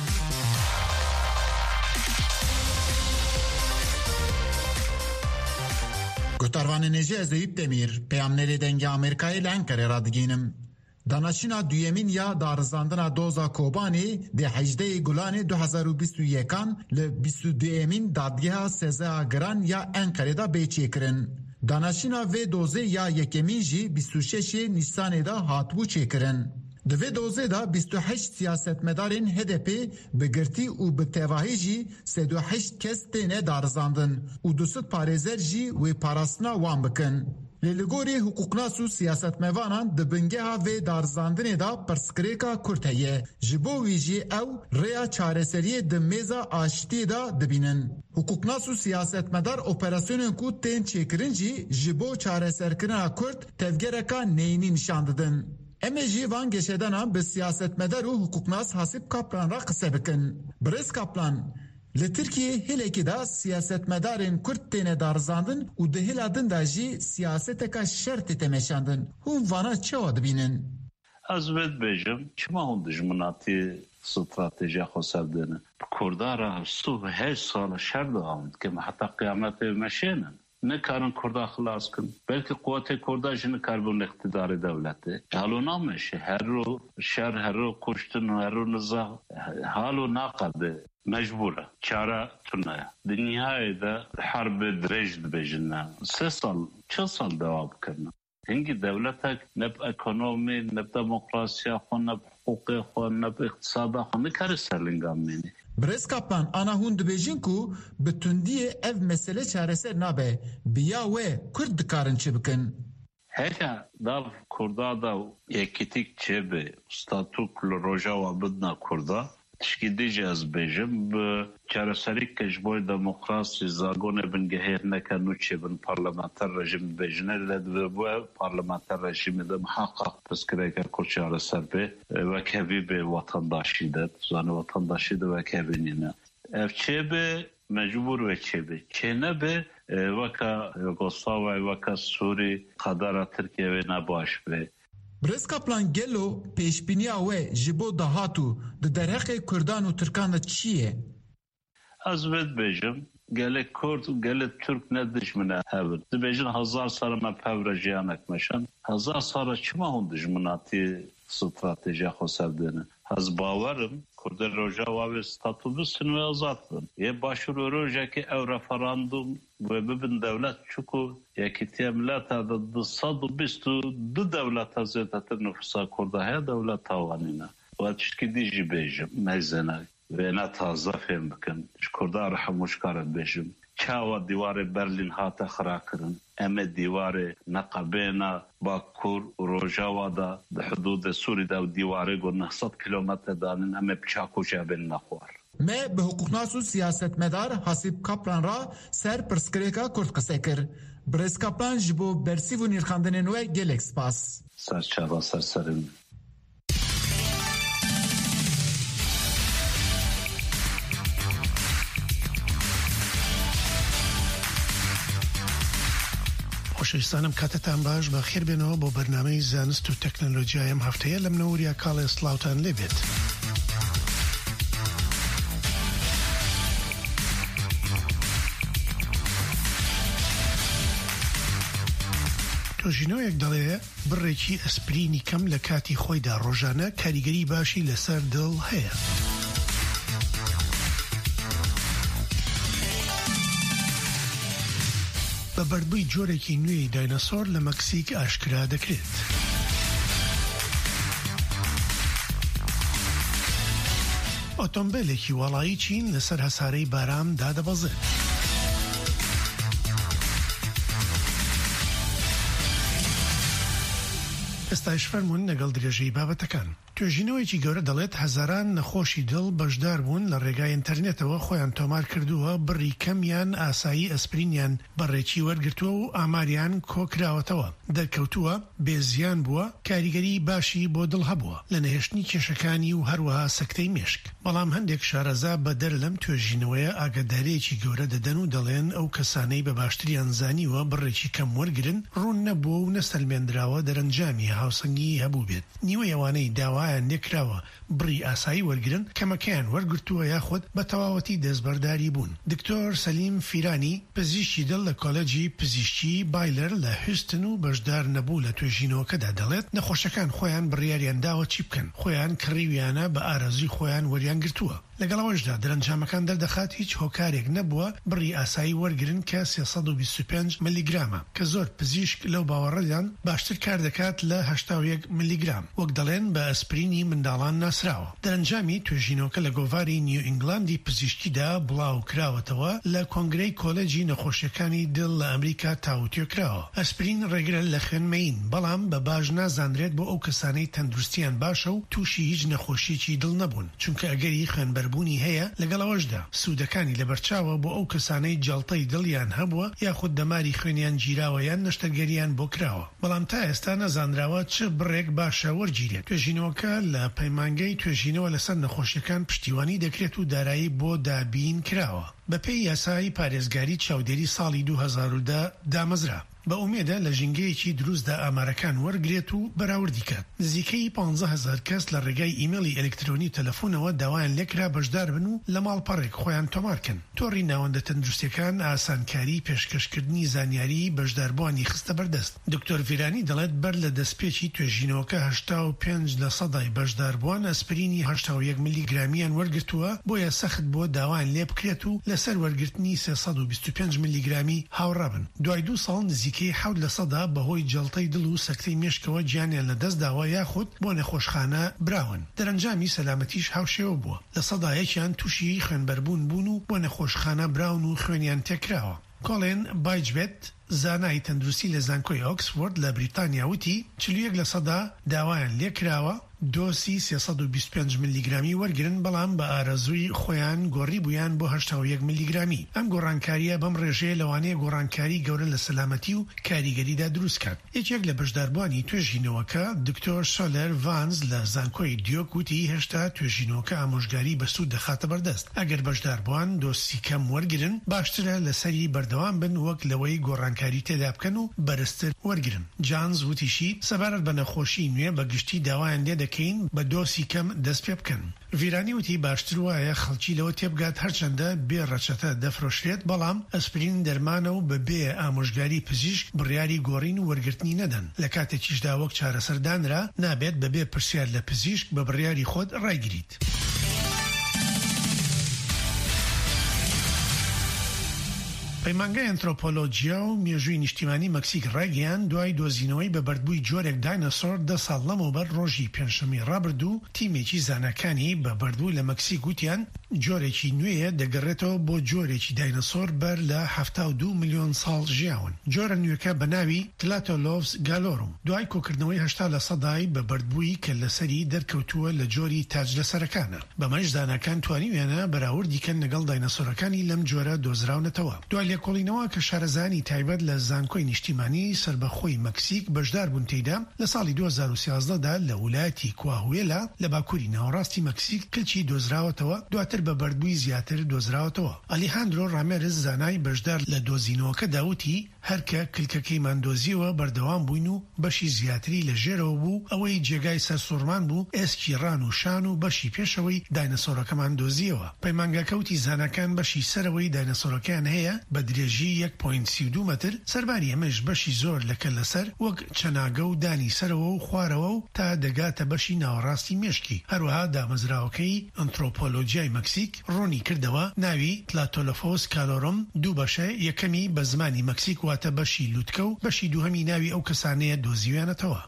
S8: گوتاروان نێژی ئەزەویب دەمیر پەیامنەرێ دەنگی ئەمریکای لە ئەنکەرێ ڕادگەینم. دانەچینا دویەمین یا دارزاندنا دۆزا کۆبانê dê hejdeyê Gulanê du hezar û bîst û yekan li bîst û duêmîn dadgeha Sêzeya Giran ya Enqerê da bêçêkirin. Danaçîna vê dozê ya yekemîn jî bîst û şeşê Nîsanê da hatibû çêkirin. Di vê dozê da bîst û heşt siyasetmedarên H D P bi girtî û bi tevahî jî sed û heşt kes têne darizandin û du sed parêzer jî wê parastina wan bikin. Lê li gorî hukuknas û siyasetmevanan di bingeha vê darizandinê da pirskirêka Kurd heye. Ji bo wî jî ew rêya çareseriyê di mêza aşitiyê da dibînin. Hukuknas û siyasetmedar operasyonên ku tên çêkirin jî ji bo çareserkirina Kurd tevgereka neyînî nişan didin. Em ê jî van geşedanan bi siyasetmedar û hukuknas Hasip Kaplan ra qise bikin. Birêz Kaplan, li Tirkiyê hêlekê da siyasetmedarên Kurd têne darizandin û di hêla din da jî siyaseteka şertê tê meşandin. Hûn vana çawa dibînin?
S9: Ez vê dibêjim, çima hûn dijminatî stratejiya xwe serdine? Kurdara stû heşt sala şer dawam dikin heta qiyamete meşênin. Nekarin Kurda xilas kin. Belki quwetê Kurda jî nikarbûn iqtidarê devletê. Halo nameşe. Her ro şer, her ro kuştin, her ro niza halo naqede. Mecbur e. Çare tune. Di nihayê de herbê dirêj dibêjin ne. Sê sal, çil sal dewa bikirine. Hingî devletek ne bi ekonomî, ne bi demokrasiya xwe, ne bi hukukê xwe, ne bi iqtisada xwe nikare serlingan mînî.
S8: Birêz Kaplan, ana hûn dibêjin ku bi tundiyê ev mesele çareser nabe. Biya wê Kurd dikarin çi bikin?
S9: Heke dav Kurda da yekîtik çêbê statûk li roja we bidina Kurda تشکی دیجی از بیجم به چارەسەری کەژبۆی دەموکراسی زاگۆنێ بنگەهێر نەکەن و چێ بن پارلەمانتەر ڕژیم بێژنە لە بووە پارلەمانتەر ڕژیمی دە محقق پسکرێکە کورد چارەسەر بێ وەکەوی بێ وەتەنداشی دەت زانە وەتەنداشی دە وەکەوینینە ئەف چێ بێ مەجبور وە چێ بێ چێ نەبێ وەکە یوگۆسلاڤیا وەکە سووری قەدەرە تورکیەوێ نەباش بێ.
S8: برز کاپلان گلو پیشبینیا وی جبو دهاتو د درحق کردان و ترکان چیه؟
S9: از بید بیجم گله کرد و گله ترک نه دشمنه هبر دبیجن هزار سال ما پاور جیانک مشن هزار سال چما هون دشمناتی استراتژی خسر دینه از باورم کرد روجا و ستاتو بسن و آزاد بن یه باشور روجا که او رفراندوم و ببین دولت چکو یکی تیملت هذا صد و بیست و دو دولت هزیت نفسا کرده های دولت هوانینه و تشکی دیجی بیجم میزنه و نه تازه فهم بکن کرده رحموش کارن بیجم چاوا دیوار برلین هات خراکرن اما دیوار نقبینا باکور روجاوا دا ده حدود سوری دا دیواره گو نهصد کیلومتر دانن اما بچاکو جابن نخوار
S8: ما به حقوقناس و سیاست مدار حسیب کپلان را سر پرسکریکا کرد قصه کر برز کپلان جبو برسی و نیرخاندن نوه گلک سپاس
S9: سر چاوا سر سرم
S10: خۆشەویستانم کاتتان باش بە خێر بێنەوە بۆ بەرنامەی زانست و تەکنۆلۆژیای ئەم هەفتەیە لە منەوەریە کاڵێ سڵاوتان لێبێت. تۆژینەوەیەک دەڵێ بڕێکی ئەسپرینی کەم لە کاتی خۆیدا ڕۆژانە کاریگەری باشی لەسەر دڵ هەیە. بە بەردبووی جۆرێکی نوێی داینەسۆر لە مەکسیک ئاشکرا دەکرێت. ئۆتۆمبیلێکی وەڵایی چین لەسەر هەسارەی بارام دادەبەزێت. ئێستاش فەرمونون لەگەڵ درێژەی بابەتەکان. توێژینەوەیکی گەورە دەڵێت هەزاران نەخۆشی دڵ بەشدار بوون لە ڕێگای ئینتەرنێتەوە خۆیان تۆمار کردووە بڕی کەمیان ئاسایی ئەسپرینیان بەڕێکی وەرگرتووە و ئاماریان کۆکراوەتەوە دەرکەوتووە بێزیان بووە کاریگەری باشی بۆ دڵ هەبووە لە نەهێشتنی کێشەکانی و هەروەها سەکتەی مێشک. بەڵام هەندێک شارەزا بەدەر لەم توێژینەوەیە ئاگاداریەکی گەورە دەدەن و دەڵێن ئەو کەسانەی بە باشتریان زانیوە بڕێکی کەم وەرگرن ڕوون نەبووە و نەسەلمێنراوە دەرەنجامی هاوسەنگی هەبوو بێت. نیوەی ئەوانەی داوایان نێکراوە بڕی ئاسایی وەرگرن کەمەکەیان وەرگرتووە یاخود بە تەواوەتی دەستبەرداری بوون. دکتۆر سەلیم فیرانی پزیشکی دڵ لە کۆلێجی پزیشکی بایلەر لە هوستن و بەشدار نەبوو لە توێژینەوەکەدا دەڵێت نەخۆشەکان خۆیان بڕیاریان داوە چی بکەن خۆیان کڕیویانە بە ئارەزوی خۆیان وەریان گرتووە. لەگەڵەوەشدا دەرەنجامەکان دەردەخات هیچ هۆکارێک نەبووە بڕی ئاسایی وەرگرن کە سێسەد و بیست و پێنج ملیگرامە کە زۆر پزیشک لەو باوەڕەدان باشتر کار دەکات لە هەشتا و یەک ملیگرام وەک دەڵێن بە ئەسپرینی منداڵان ناسراوە. دەرەنجامی توێژینەوەکە لە گۆڤاری نیو ئینگلاندی پزیشکیدا بڵاو کراوەتەوە لە کۆنگرەی کۆلێجی نەخۆشیەکانی دڵ لە ئەمریکا تاوتێ کراوە. ئەسپرین ڕێگرە لە خوێنمەین بەڵام بە باش نازانرێت بۆ ئەو کەسانەی تەندروستیان باشە و تووشی هیچ نەخۆشیەکی دڵ نەبوون چونکە ئەگەری خوێنبەر بوونی هەیە لەگەڵەوەشدا سوودەکانی لەبەرچاوە بۆ ئەو کەسانەی جاڵتەی دڵیان هەبووە یاخود دەماری خوێنیان گیراوە یان نەشتەرگەریان بۆ کراوە. بەڵام تا ئێستا نەزانراوە چ بڕێک باشە وەرگیرێت. توێژینەوەکە لە پەیمانگەی توێژینەوە لەسەر نەخۆشیەکان پشتیوانی دەکرێت و دارایی بۆ دابین کراوە. بەپێی یاسای پارێزگاری چاودێری ساڵی دوو هەزار و دە دامەزرا. بە ئومێدە لە ژینگەیەکی دروستدا ئامارەکان وەرگرێت و بەراوردی کات. نزیکەی پانزە هەزار کەس لە ڕێگای ئیمێلی ئەلکترۆنی تەلەفۆنەوە داوایان لێکرا بەشدار بن و لە ماڵپەڕێک خۆیان تۆمارکەن. تۆڕی ناوەندە تەندروستیەکان ئاسانکاری پێشکەشکردنی زانیاری بەشداربووانی خستە بەردەست. دکتۆر ڤیرانی دەڵێت بەر لە دەستپێکی توێژینەوەکە هەشتا و پێنج لە سەدای بەشداربووان ئەسپرینی هەشتا و یەک ملیگرامیان وەرگرتووە بۆیە سەخت بۆ داوایان لێ بکرێت و لەسەر وەرگرتنی سێسەد و بیست و پێنج ملیگرامی هاوڕابن. دوای دوو ساڵ نزیکەی حەوت لە سەدا بەهۆی جەڵتەی دڵ و سەکتەی مێشکەوە گیانیان لە دەستداوە یاخود بۆ نەخۆشخانە براون. دەرەنجامی سەلامەتیش هاوشێوە بووە. لە سەدایەکیان تووشی خوێنبەربوون بوون و بۆ نەخۆشخانە براون و خوێنیان تێکراوە. کۆڵێن بایجبێت زانای تەندروستی لە زانکۆی ئۆکسفۆرد لە بریتانیا وتی چلو یەک لە سەدا داوایان لێکراوە دۆسی سێسەد و بیست و پێنج میلیگرامی وەرگرن، بەڵام بە ئارەزووی خۆیان گۆڕی بوویان بۆ هەشتا و یەک میلیگرامی. ئەم گۆڕانکاریە بەم ڕێژەیە لەوانەیە گۆڕانکاری گەورە لە سەلامەتی و کاریگەریدا دروست کات. یەکێک لە بەشداربوانی توێژینەوەکە دکتۆر سۆلەر ڤانز لە زانکۆی دیۆک وتی هێشتا توێژینەوەکە ئامۆژگاری بەسوود دەخاتە بەردەست. ئەگەر بەشداربوان دۆسی کەم وەرگرن باشترە لەسەری بەردەوام بن وەک لەوەی گۆڕانکاری تێدا بکەن و بەرزتر وەرگرن. جانز وتیشی سەبارەت بە نەخۆشی نوێ بە گشتی داوایان لێ دەکەین بە دۆسی کەم دەست پێ بکەن. ڤیرانی وتی باشتر وایە خەڵکی لەوە تێبگات هەرچەندە بێ ڕەچەتە دەفرۆشرێت، بەڵام ئەسپرین دەرمانە و بەبێ ئامۆژگاری پزیشک بڕیاری گۆڕین و وەرگرتنی نەدەن. لە کاتێکیشدا وەک چارەسەردانرا نابێت بەبێ پرسیار لە پزیشک بە بڕیاری خۆت ڕایگریت. پەیمانگای ئەنترۆپۆلۆجیا و مێژووی نیشتیمانی مەکسیک ڕایگەیاند دوای دۆزینەوەی بە بەردبووی جۆرێک داینەسۆر دە ساڵ لەمەوبەر ڕۆژی پێنجشەممەی ڕابردوو تیمێکی زانەکانی بە بەردبوو لە مەکسیک گوتیان جۆرێکی نوێیە دەگەڕێتەوە بۆ جۆرێکی داینەسۆر بەر لە هەفتاد و دوو ملیۆن ساڵ ژیاون. جۆرە نوێکە بە ناوی تلاتۆلۆڤس گالۆروم دوای کۆکردنەوەی هەشتا لە سەدای بە بەردبووی کە لەسەری دەرکەوتووە لە جۆری تاج لەسەرەکانە. بەمەش زانەکان توانیویانە بەراوردی کەن لەگەڵ داینەسۆرەکانی لەم جۆرە دۆزراونەتەوە. دوای لێکۆڵینەوە کە شارەزانی تایبەت لە زانکۆی نیشتیمانی سربەخۆی مەکسیک بەشدار بوون تێیدا لە ساڵی دوو هەزار و سیازدە دا لە وڵایەتی کواهوێلا لە باکووری ناوەڕاستی مەکسیک کلچی دۆزراوەتەوە، دواتر بە بەردبووی زیاتر دۆزراوەتەوە. ئەلیهاندرۆ ڕامێرز زانای بەشدار لە دۆزینەوەکە داوتی هەرکە کلکەکەی ماندۆزیەوە بەردەوام بووین و بەشی زیاتری لە ژێرەوە بوو، ئەوەی جێگای سەرسوڕمان بوو ئێسکی ڕان و شان و بەشی پێشەوەی داینەسۆرەکەمان دۆزیەوە. پەیمانگەکەوتی زانەکان بەشی سەرەوەی داینەسۆرەکان هەیە بە درێژی یەک پۆینت سی و دوو مەتر، سەرباری ئەمەش بەشی زۆر لەکە لەسەر وەک چەناگە و دانی سەرەوە و خوارەوە و تا دەگاتە بەشی ناوەڕاستی مێشکی. هەروەها دامەزراوەکەی ئەنترۆپۆلۆجیای مەکسیک ڕوونی کردەوە ناوی تلاتۆلۆفۆس گالۆروم دوو بەشە، یەکەمی بە زمانی مەکسیک واتە بەشی لوتکە و بەشی دووهەمی ناوی ئەو کەسانەیە دۆزیویانەتەوە.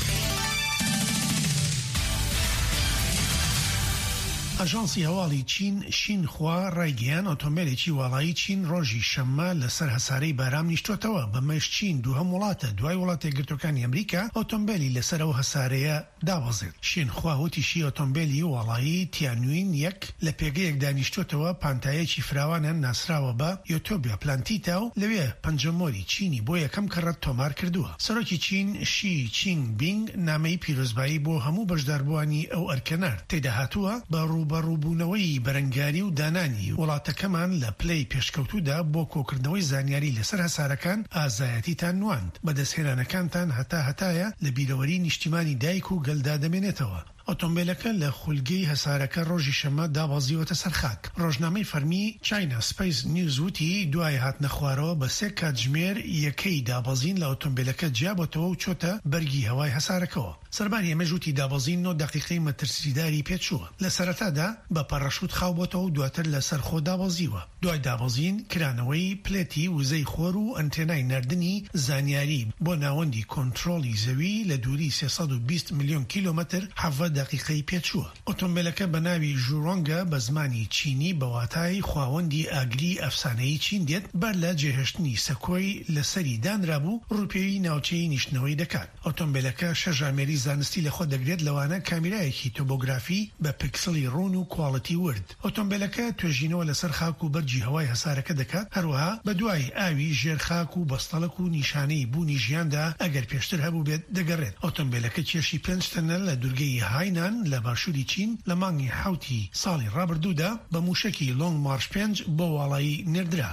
S10: ئاژانسی هەواڵی چین شینخوا ڕایگەیان ئۆتۆمبیلێکی وڵایی چین ڕۆژی شەممە لەسەر هەسارەی بارام نیشتۆتەوە. بەمەش چین دووهەم وڵاتە دوای وڵاتە یەکگرتوەکانی ئەمریکا ئۆتۆمبیلی لەسەر ئەو هەسارەیە داوەزێت. شینخوا وتیشی ئۆتۆمبیلی وڵایی تیانوین یەک لە پێگەیەک دانیشتوتەوە پانتایەکی فراوانە ناسراوە بە یۆتۆبیا پلانتیتا و لەوێ پەنجەمۆری چینی بۆ یەکەم کەڕەت تۆمار کردووە. سەرۆکی چین شی چینگبینگ نامەی پیرۆزبایی بۆ هەموو بەشداربووانی ئەو ئەرکەنار تێدا هاتووە بە ڕوبەڕووبوونەوەی بەرەنگاری و دانانی وڵاتەکەمان لە پلەی پێشکەوتوودا بۆ کۆکردنەوەی زانیاری لەسەر هەسارەکان ئازایەتیتان نواند. بەدەستهێنانەکانتان هەتا هەتایە لە بیرەوەری نیشتیمانی دایک و گەلدا دەمێنێتەوە. ئۆتۆمبیلەکە لە خولگەی هەسارەکە ڕۆژی شەمە دابەزیوەتە سەر خاک. ڕۆژنامەی فەرمی چاینا سپیس نیوز وتی دوای هاتنە خوارەوە بە سێ کاتژمێر یەکەی دابەزین لە ئۆتۆمبیلەکە جیابەتەوە و چۆتە بەرگی هەوای هەسارەکەەوە. سەرباری ئەمەش وتی دابەزین نۆ دەقیقەی مەترسیداری پێچووە. لە سەرەتادا بە پەڕەشوت خاوبەتەوە و دواتر لەسەر خۆ دابەزیوە. دوای دابەزین کرانەوەی پلێتی وزەی خۆر و ئەنتێنای نردنی زانیاری بۆ ناوەندی کۆنتڕۆلی زەوی لە دووری سێسەد و بیست ملیۆن کیلۆمەتر حەڤە دقیقەی پێچووە. ئۆتۆمبیلەکە بە ناوی ژورۆنگە بە زمانی چینی بە واتای خاوەندی ئاگری ئەفسانەی چین دێت، بەر لە جێهێشتنی سەکۆی لەسەری دانرابوو ڕوپێوی ناوچەی نیشتنەوەی دەکات. ئۆتۆمبیلەکە شەژامێری زانستی لە خۆ دەگرێت، لەوانە کامیرایەکی تۆبۆگرافی بە پکسلی ڕوون و کواڵەتی ورد. ئۆتۆمبیلەکە توێژینەوە لەسەر خاک و بەرجی هەوای هەسارەکە دەکات، هەروەها بە دوای ئاوی ژێر خاک و بەستەڵک و نیشانەی بوونی ژیاندا ئەگەر پێشتر هەبوو بێت دەگەڕێت. ئۆتۆمبیلەکە کێشی پێنج تەنە لە دوورگەی هاینان لە باشووری چین لە مانگی حوتی ساڵی ڕابردوودا بە موشکی لۆنگ مارش پێنج بۆ واڵایی نێردرا.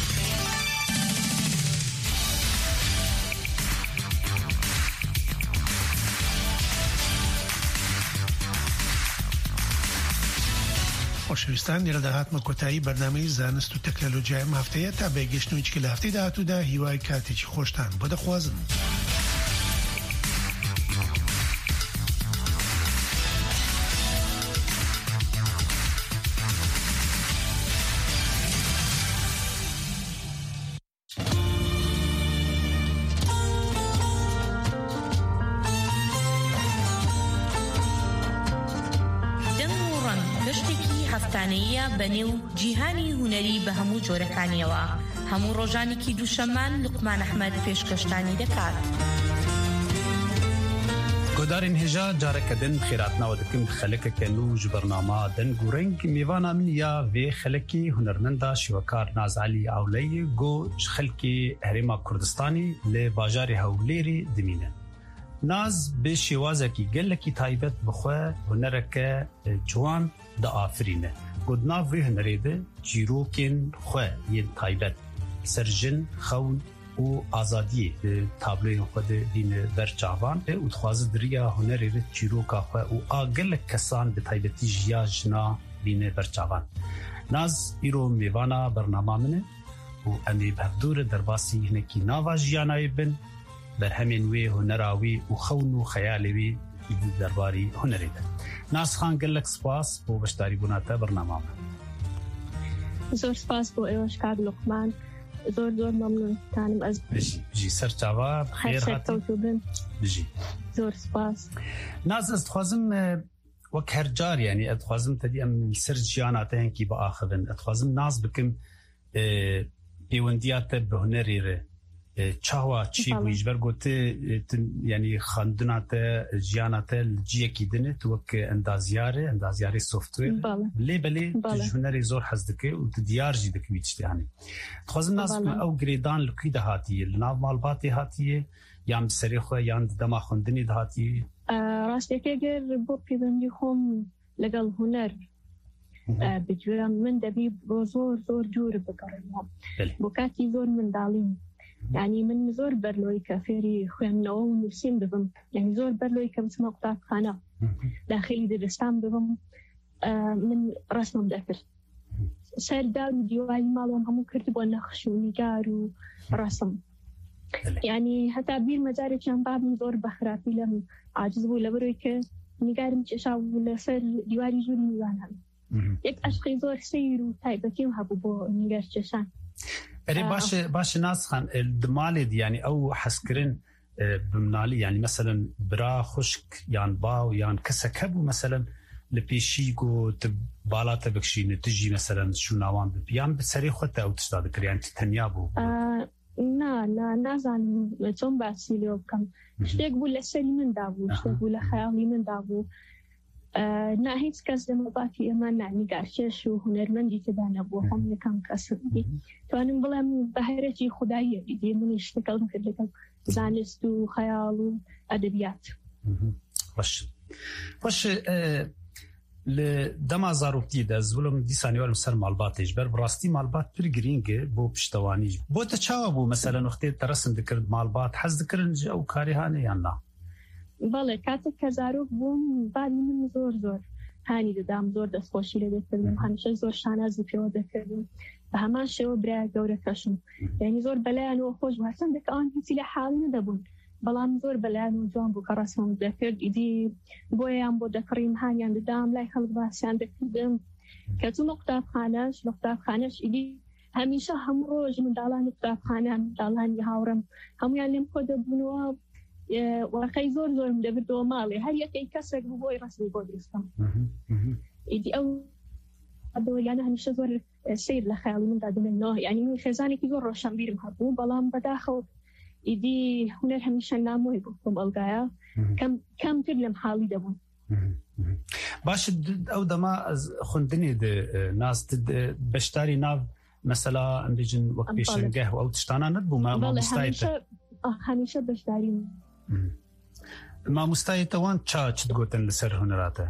S10: خۆشەویستان، لێرە داهاتمە کۆتایی بەرنامەی زانست و تەکنۆلۆجیای ئەم هەفتەیە. تا بێگەشتنەوەیکی لە هەفتەی داهاتوودا هیوای کاتێکی خۆشتان بۆ دەخوازم.
S11: بەنێو جیهانی هونەری بە هەموو جۆرەکانیەوە. هەموو ڕۆژانێکی دووشەممان لوقمان ئەحمەد پێشکەشتانی دەکات.
S12: گودارین هجا جارکدن خیراتنا و دکم خلک کنو جبرنامه دن گورنگ میوانا من یا و خلکی هنرمندا شوکار ناز علی اولی گو خلکی هریما کردستانی ل باجار هولیری دمینه ناز به شوازه کی گلکی تایبت بخواه هنرک جوان دا آفرینه گودنا و هنریده جیروکین خواه ین تایبت سرجن خون و آزادی تابلوی خود دین برچاوان و تخواز دریا هنری رد چیروکا خواه و آگل کسان به تایبتی جیا جنا دین برچاوان ناز ایرو میوانا برنامه منه و امی بهدور درباسی هنکی ناوا جیانای بن بر همین وی هنراوی و خون و خیالوی درباری هنری ده ناز خان گلک سپاس و بشتاری بوناتا برنامه من
S13: زور سپاس بو ایوش کار لقمان زور زور ممنون تانم از
S12: بجی بجی سر جواب خیر هاتی بجی
S13: زور سپاس
S12: ناز از تخوازم وک هر جار یعنی اتخوازم تدی ام سر جیاناته هنکی با آخذن اتخوازم ناز بکم پیوندیات به هنری ره چاوا چی بویش برگوته یعنی خاندنات جیانات الجیه کی دنه تو وک اندازیاره اندازیاره سوفتویر لی بلی تجهنری زور حزدکه و تدیار جی دک ویچ یعنی خوازم ناس او گریدان لکی ده هاتیه لناو مالباتی هاتیه یام سری خو یان دما خوندنی ده هاتیه
S13: راستی که اگر بو پیوندی خوم لگل هنر بجورم من دبی زور زور جور بکرم بوکاتی زور من دالیم يعني من زور برلوي كافيري خويا منو نسيم بهم يعني زور برلوي كمسمى قطاع خانة داخلي درستان بهم آه من رسم مذاكر سير داو ديوالي مالهم هم كرتبوا نقش ونقار ورسم يعني حتى بير مجاري كان باب من زور بخرافي لهم عاجزوا لبروي ك نقار متشاو ولا سير ديوالي زور ميوانها يك أشقي زور سير وتايبة كيم هبو بو نقار جشان
S12: اري باش باش ناس خان الدمالد يعني او حسكرين بمنالي يعني مثلا برا خشك يعني باو يعني كسكبو مثلا لبيشيكو تبالا تبكشين تجي مثلا شو نوان بيان بتسري خطه او تشتاد يعني تنيابو
S13: آه نا نا نازان توم باسيليو كم شتيك بولا سلي من دابو شتيك بولا خيالي من دابو آه نا هيك كاس دمباتي امان يعني قاشش وهنرمندي تبعنا بوهم يكم كاسدي فانا بلا بحيرتي خدايه دي من اشتغل كده زانست وخيال وادبيات
S12: باش باش لدما زاروبتي ده زولم دي ثانيه ولا سر مالباتش بر براستي مالبات بر جرينج بو بشتواني بو تشاوبو مثلا وقت ترسم ذكر مالبات حز ذكر او كاري هاني يانا
S13: بله کاتێک کە زارۆک بووم بانی من زۆر زۆر هانی دەدام زۆر دەستخۆشی لێ دەکردم هەمیشە زۆر شانازی پێوە دەکردم بە هەمان شێوە برایە گەورەکەشم یعنی زۆر بەلایەنەوە خۆش بوو هەرچەندێک ئەوان هیچی لە حاڵی نەدەبوون بەڵام زۆر بەلایەنەوە جوان بوو کە ڕەسمم دەکرد ئیدی بۆیان بۆ دەکڕیم هانیان دەدام لای خەڵک باسییان دەکردم کە چوومە قوتابخانەش لە قوتابخانەش ئیدی هەمیشە هەموو ڕۆژ منداڵانی قوتابخانەیان منداڵانی هاوڕێم هەمویان لێم خۆ دەبوونەوە وەخەی زۆر زۆرم دەبردەوە ماڵێ هەر یەکەی کەسێک بوو بۆی ڕسمی بۆ دروستم ئیدی ئەو دۆریانە هەمیشە زۆر سیر لە خەیاڵی مندا دەمێنەوە یعنی من خێزانێکی زۆر ڕۆشنبیرم هەبوو بەڵام بەداخەوە ئیدی هونەر هەمیشە نامۆی بوو بۆم ئەڵگایە کەمتر لەم حاڵی دەبوون
S12: باش ئەو دەما خوندنی ناس بەشداری ناو مەسەلا ئەمبیجن وەک پێشنگە و ئەو تشتانە نەبوو مامۆستایتە
S13: هەمیشە بەشداریم
S12: مامۆستایتەوان چا چت گوتن لەسەر هونەراتە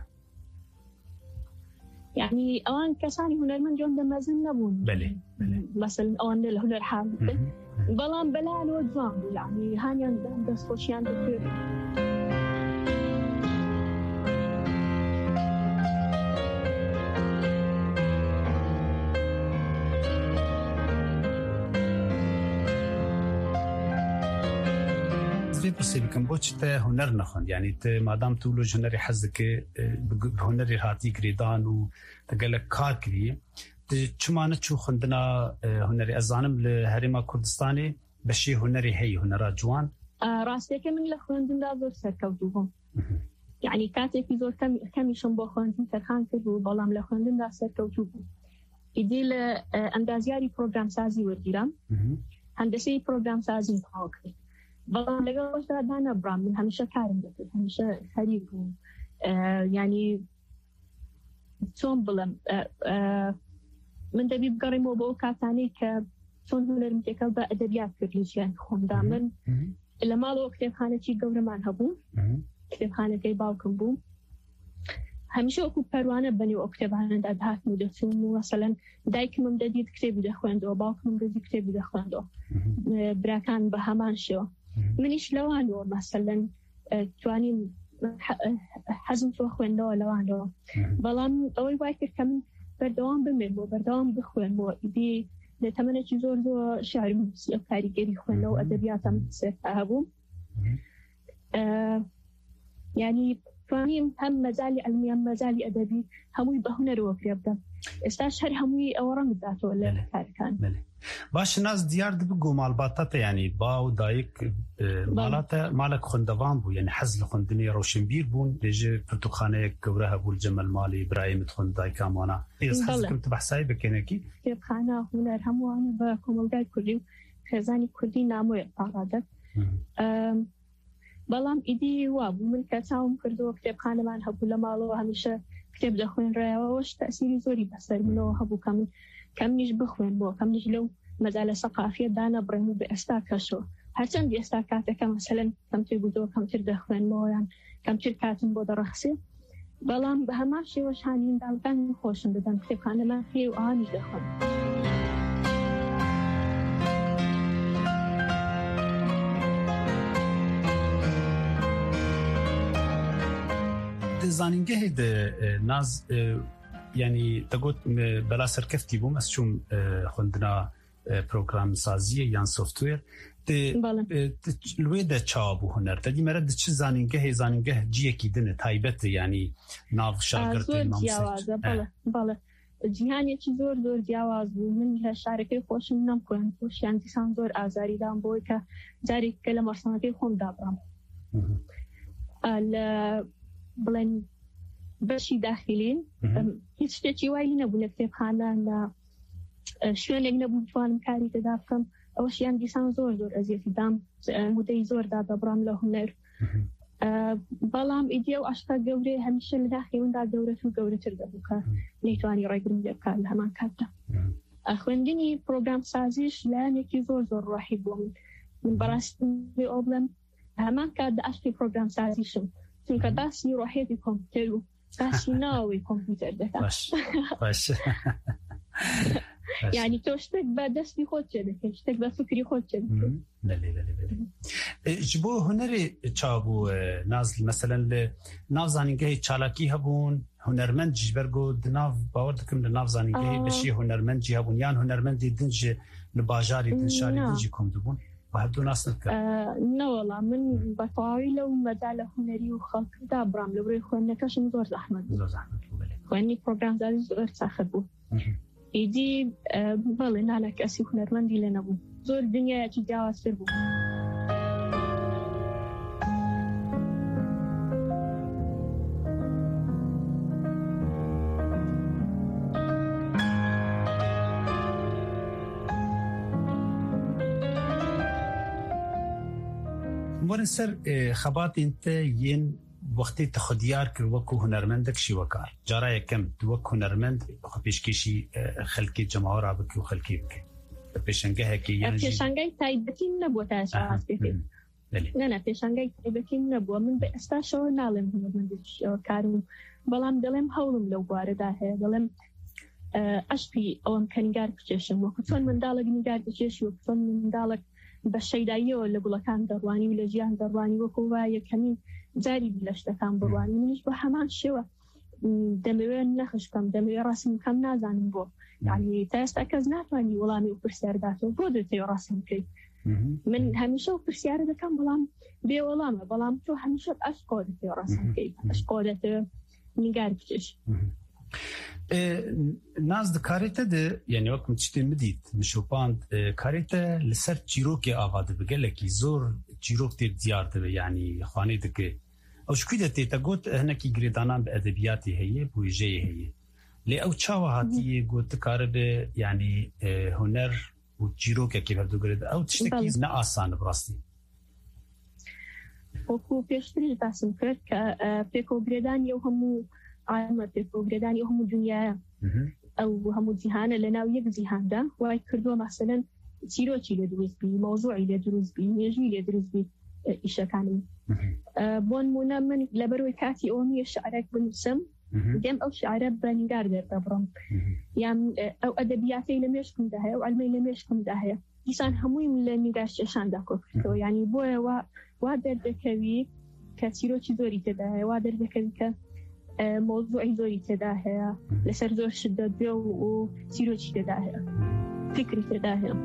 S13: يعني أوان كساني هنرمند جون دمازن نبون
S12: بله
S13: مثلا أوان له هنر حال بلان بلان وجوان يعني هانيان دست خوشيان دكتور
S12: بس بكم بوشت هنر نخن يعني ت ما دام تقولوا هنري حزك هنري هاتي جريدان وتقلك كاركري تشمانه شو خندنا هنري ازانم لهريما كردستاني بشي هنري هي هنرا جوان
S13: راسي كمن لخوندنا زور سركوتوهم يعني كاتي في زور كم كم يشنبو خوندن فرخان كرو بلام لخوندنا سركوتوهم يديل اندازياري بروجرام سازي ورديرام هندسي بروجرام سازي بحاكي بەڵام لەگەڵەوەشدا دانەبرام من هەمیشە کارم دەکرد هەمیشە خەریک بووم ینی چۆن بڵێم من دەبی بگەڕێمەوە بۆ ئەو کاتانەی کە چۆن هونەرم تێکەڵ بە ئەدەبیات کرد لە ژیان خۆمدا من لە ماڵەوە کتێبخانەی گەورەمان هەبوو کتێبخانەکەی باوکم بوو هەمیشە وەکو پەروانە بەنێو ئەو کتێبخانەدا دەهاتم و دەچووم و مەسەلەن دایکمم دەدیت کتێبی دەخوێندەوە باوکمم دەدی کتێبی دەخوێندەوە براکان بە هەمان شێوە منیش لەوانەوە مەسەلەن توانیم حەزم تۆ خوێندەوە لەوانەوە بەڵام ئەوەی وای کرد کە من بەردەوام بمێن بۆ بەردەوام بخوێنەوە ئیدی لە تەمەنێکی زۆر زۆر شیعری نووسی کاریگەری خوێندنەوە ئەدەبیاتم سێتا هەبوو یعنی توانیم هەم مەجالی علمی هەم مەجالی ئەدەبی هەمووی بە هونەرەوە پێ بدەم ئێستاش هەر هەمووی ئەوە ڕەنگ بداتەوە لە کارەکان
S12: باش ناز دیار دبگو مالباتە ینی با و دایک مالاتە مالک خوندەوان بوو یعنی حەز لە خوندنی ڕۆشنبیر بوون لێژێ پرتوخانەیەک گەورە هەبوو جەمەل مالی ئیبراهیمت خوند دایکامانە حەزکەم بەحسایی بکەنێکی
S13: کتێبخانە هونەر هەمووان بە کۆمەلگای کوردی و خێزانی کوردی نامۆیە پاڕادەت بەڵام ئیدی وا بوو من کە چاوم کردەوە کتێبخانەمان هەبوو لە ماڵەوە هەمیشە کتێب دەخوێنڕایەوەش تەسیری زۆری بەسەر منەوە هەبوو کە من کەمنیش بخوێن بۆ کەمنیش لەو مەجالە سەقافیە دانەبڕێم و بە ئێستا کەشەوە هەرچەند ئێستا کاتەکە مەسەلەن کەمتر بوودەوە کەمتر دەخوێنەوە یان کەمتر کاتم بۆ دەڕەخسێ بەڵام بە هەمان شێوەش هانی منداڵەکان خۆشم بدەم کتێبخانەمان هەیە و ئاوانیش دەخوێن
S12: زانینگەهی ناز ینی دەگوت بەلا سەرکەفتی بووم ئەس چوم خوندنا پرۆگرام سازیە یان سۆفتوێر لێ دەچاو بوو هونەر دەدی مەرە چ زانینگەهی زانینگەه جیەکی دنە تایبەتە ینی ناو شاگردی
S13: بەڵێ جیهانێکی زۆر زۆر جیاواز بوو من لە شارەکەی خۆشم نەمخوێن خۆشیان دیسان زۆر ئازاریدان بۆی کە جارێککە لە مەرسەمەکەی خۆم دابڕام لە بڵێن بەشی داخلین هیچ شتێکی وای نەبوو لە کتێبخانە لە شوێنێک نەبوو توانم کاری تێدا بکەم ئەوەشیان دیسان زۆر زۆر ئەزیەتی دام مودەی زۆردا دەبڕام لە هونەر بەڵام ئیدیە و عاشقا گەورەی هەمیشە لە داخیوندا گەورەت و گەورەتر دەبوو کە نەیتوانی ڕێگرم لێ بکات لە هەمان کاتدا خوێندنی پرۆگرام سازیش لایەنێکی زۆر زۆر ڕاحی بووم من بەڕاستی ئەو بڵێم هەمان کات عاشقی پرۆگرام سازیشم چونکە باسی ڕۆحێتی کۆمپیوتەر و باسی ناوی کۆمپیوتەر دەکات یعنی تۆ شتێک بە دەستی خۆت چێ دەکەی شتێک بە فکری خۆت چێ
S12: ji bo hunerê çabû naz meselen li nav zanîngehê çalakî hebûn hunermend ji ber got di nav bawer dikim li nav zanîngehê beşî hunermend jî hebûn yan hunermendê din ji li bajarê din şarê din jî kom dibûn هەردوو ناس نکرد
S13: نەوەڵا من بەتەواوی لەو مەجالە هونەری و خەڵکدا بڕام لەبڕی خوێندنەکەشم زۆر زەحمەت خوێندنی پرۆگرامزاری زۆر ساخت بوو ئیدی بەڵێ نانە کەسی هونەرمەندی لێ نەبوو زۆر دنیایەکی جیاوازتر بوو
S12: ورن سر خبات انت ين وقتی تخدیار کرد وکو هنرمندک شی وکار جارا یکم وکو هنرمند خو پیشکشی خلکی جماعه را بکی و خلکی بکی پیشنگه هکی یعنی
S13: پیشنگه تایبتی نبود تاشاس بکی نه نه پیشنگه تایبتی نبود من به استاشو نالم هنرمندش کارم بلام دلم هولم لو وارده هه دلم اشپی اون کنیگار بچشم وکو چون من دالک نیگار بچشی وکو چون من دالک بە شەیداییەوە لە گوڵەکان دەڕوانی و لە ژیان دەڕوانی وەکووا یەکەمین جاری لە شتەکان بڕوانی منیش بە هەمان شێوە دەمەوێت نەخشکەم دەمەوێت ڕاستم کەم نازانم بۆ یعنی تا ئێستا کەس ناتوانانی وەڵامی و پرسیارداتەوە بۆ دەتەوێت ڕاستم بکەیت من هەمیشە و پرسیارە دەکەم بەڵام بێ وەڵامە بەڵام تۆ هەمیشە ئەشقۆ دەتەوێت ڕاستم بکەیت ئەشقۆ دەتەوێت نیگار بکەش
S12: ناز دکارێتە de yani وەکم tiştê midît mişopand karête li ser çîrokê ava dibe gelekî zor çîrok tê diyar dibe yanî xwanê dike ew ji ku de tê te got hinekî girêdanan bi edebiyatê heye poêjeyê heye lê ew çawa hatiye got dikaribe yanî huner û çîrokekê hevdû girêde ew tiştekî ne asan bi rastî
S13: وەکو پێشتری باسم کرد کە پێکۆگرێدانی ئەو هەموو عالمە پێکۆگرێدانی ئەو هەموو دنیاە ئەو هەموو جیهانە لە ناو یەک جیهاندا وای کردووە مەسەلەن چیرۆکی لێ دروستبی مۆزوعی لێ دروستبی نوێژوی لێ دروستبی ئیشەکانی بۆ نمونە من لەبەرەوەی کاتی ئەوە نیە شعرێک بنووسم دێم ئەو شعرە بەنگار دەردەبڕم یان ئەو ئەدەبیاتەی لە مێشکمدا هەیە و عەلمەی لە مێشکمدا هەیە دیسان هەموویم لە نیگاش چێشاندا کۆکردەوە یعنی بۆیە وا دەردەکەوی کە چیرۆکی زۆری تێدا هەیە وا دەردەکەوی کە مۆزوعی زۆری تێدا هەیە لەسەر زۆر شدەت بێ و چیرۆکی تێدا هەیە فکری تێدا هەیە.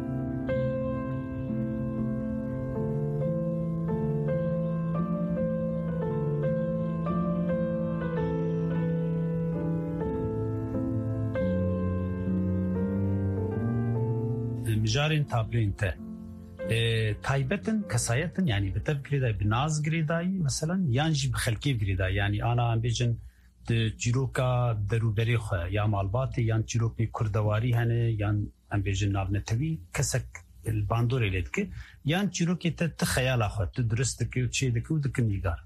S12: مجارين تابلين تا تايبتن كسايتن يعني بتف قريداي بناز قريداي مثلا يانجي بخلكي قريداي يعني انا عم بيجن جيروكا دروبري خو يا مالباتي يان جيروكي كردواري هنه يان عم بيجن نابنتوي كسك الباندور ليدك يان جيروكي تخيال اخو تدرستك وشي دك ودك نيغار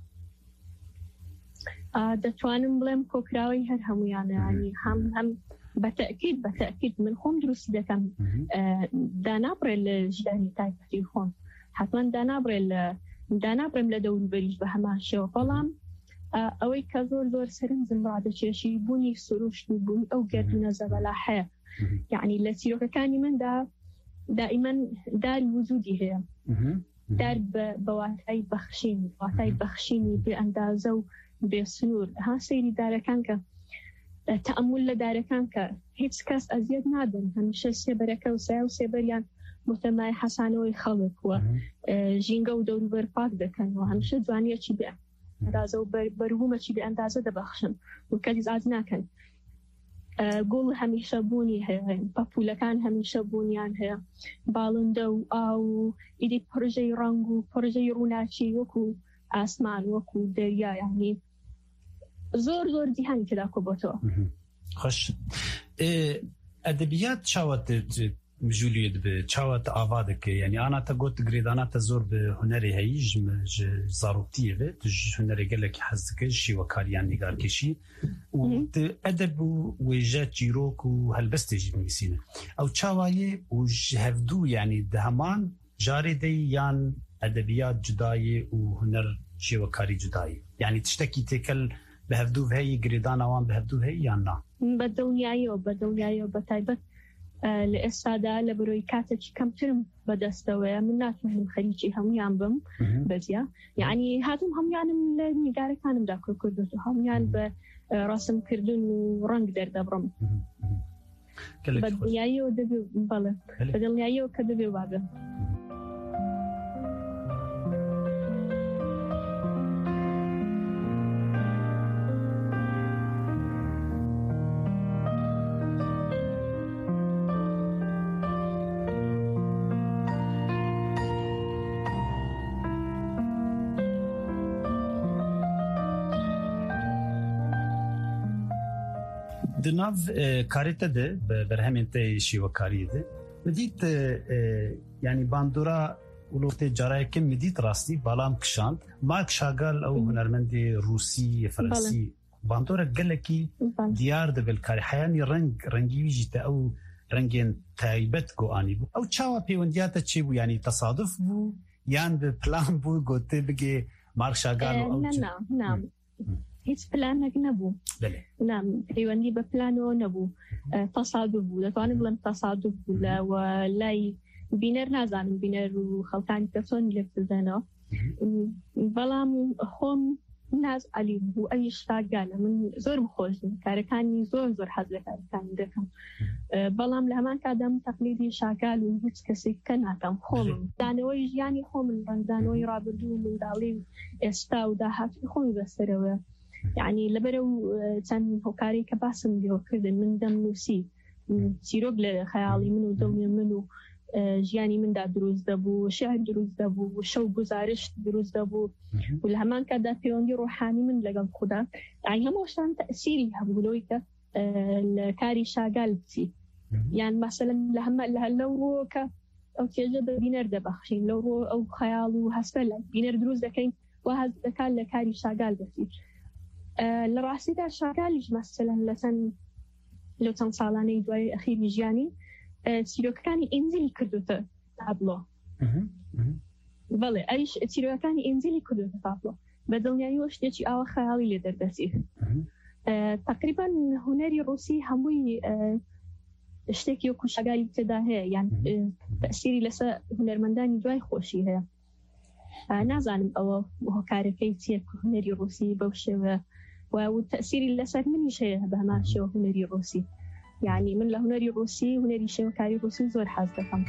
S13: ا دتوانم بلم كوكراوي هر هم يعني يعني هم هم بتأكيد بتأكيد من خون دروس دكم دانابر الجداني تايبتي خون حتما دانابر دانابر ملدول بريج بهمان شو فلام أوي كزور زور سرن زمرادة شيء بوني سروش بوني أو قدنا زبالة حياة يعني التي كان من دا دائما دار وجودي هي دار بواتي بخشيني بواتي بخشيني بأندازو بسنور ها سيري دار كانك تأمل لداركان کە هیچ کەس ئەزیەت نادن هەمیشە سێبەرەکە و سای و سێبەریان متەمای حەسانەوەی خەڵک وە ژینگە و دەوروبەر پاک دەکەنەوە هەمیشە جوانیەکی بێ ئەندازە و بەرهوومەکی بێ ئەندازە دەبەخشن و کەس ئاز ناکەن گوڵ هەمیشە بوونی هەیە پەپولەکان هەمیشە بوونیان هەیە باڵندە و ئاو ئیدی پڕژەی ڕەنگ و پڕژەی ڕووناچی وەکو ئاسمان وەکو دەریا یعنی زور زور جیهانی تدا کۆبۆتەوە.
S12: خوش ئەدەبیات چاوەت مژولیت بە چاوەت ئاوا دەکە یعنی ئاناتە گۆت گرێداناتە زۆر بە هونەری هەیی زاروتیە بێت هونەرێ گەلێکی حەز دەکە شیوەکاریان نیگارکێشی و ئەدەب و وێژە چیرۆک و هەلبەستێژی بنویسینە ئەو چاوایە و هەفتوو یعنی هەمان جارێ دەی یان ئەدەبیات جودایە و هونەر شێوەکاری جودایە یعنی تشتێکی تێکەل بهفدو هي جريدان وان بهفدو هي يانا
S13: بدونيايو بدونيايو بتايبت لإستادا لبروي كاتش كم ترم بدستوى من ناتهم خليجي هم ينبم بزيا يعني هاتم هم يعني من نجارة كانوا داكل كردو هم يعني برسم كردون ورنج در دبرم بدونيايو دبي بله بدونيايو كدبي بابه
S12: دناف كاريتا ده برهمين تي شيوكاري ده مديت يعني باندورا ولوتي جراي كم مديت راستي بالام كشاند مارك شاغال او هنرمندي روسي فرنسي باندورا قالكي ديار ده بالكاري حياني رنج رنجي جيتا او رنجين تايبت كو اني بو او تشاوا بيوندياتا تشيبو يعني تصادف بو يان ببلان بو قوتي بقي مارك شاغال او
S13: نعم نعم هیچ پلانێک نەبوو نام پەیوەندی بە پلانەوە نەبوو تەسادف بوو دەتوانم بڵێم تەسادف بوو لەوە لای بینەر نازانم بینەر و خەڵکانی کە چۆن لێ بزانەوە بەڵام خۆم ناز عەلی بوو ئەوی شتاگالە من زۆرم خۆش کارەکانی زۆر زۆر حەز لە کارەکانی دەکەم بەڵام لە هەمان کاتدام تەقلیدی شاگال و هیچ کەسێک کە ناکەم خۆم دانەوەی ژیانی خۆمن ڕەنگدانەوەی ڕابردوو و منداڵی و ئێستا و داهاتوی خۆمی بەسەرەوە يعني لبرو كان هوكاري كباسم ديو كردن من دم نوسي سيروب لخيالي منو دلمي منو جياني من دا دروز دابو شعر دروز دابو وشو گزارش دروز دابو والهمان كدا بيوندي روحاني من لقل خدا يعني هم وشان تأثيري هبولويك الكاري شاقال بسي يعني مثلا لهم لو رو ك أو تيجد بينر دبخشين لو رو أو خيال وهسفل بينر دروز دكين وهز دەکات لە کاری شاگال بێتی لە ڕاستیدا شاگالیش مەسەلەن لە چەند لەو چەند ساڵانەی دوای ئەخیری ژیانی چیرۆکەکانی ئینجیلی کردوتە تابلۆ بەڵێ ئەویش چیرۆکەکانی ئینجیلی کردوتە تابلۆ بە دڵنیاییەوە شتێکی ئاوە خەیاڵی لێ دەردەچێت تقریبا هونەری ڕووسی هەمووی شتێکی وەکو شاگالی تێدا هەیە یان تەسیری لەسەر هونەرمەندانی دوای خۆشی هەیە نازانم ئەوە هۆکارەکەی چیە هونەری ڕووسی بەو شێوە و تەسیری لەسەر منیش هەیە بە هەمان شێوە هونەری ڕووسی یعنی من لە هونەری ڕووسی هونەری شێوەکاری ڕووسی زۆر حەز دەکەم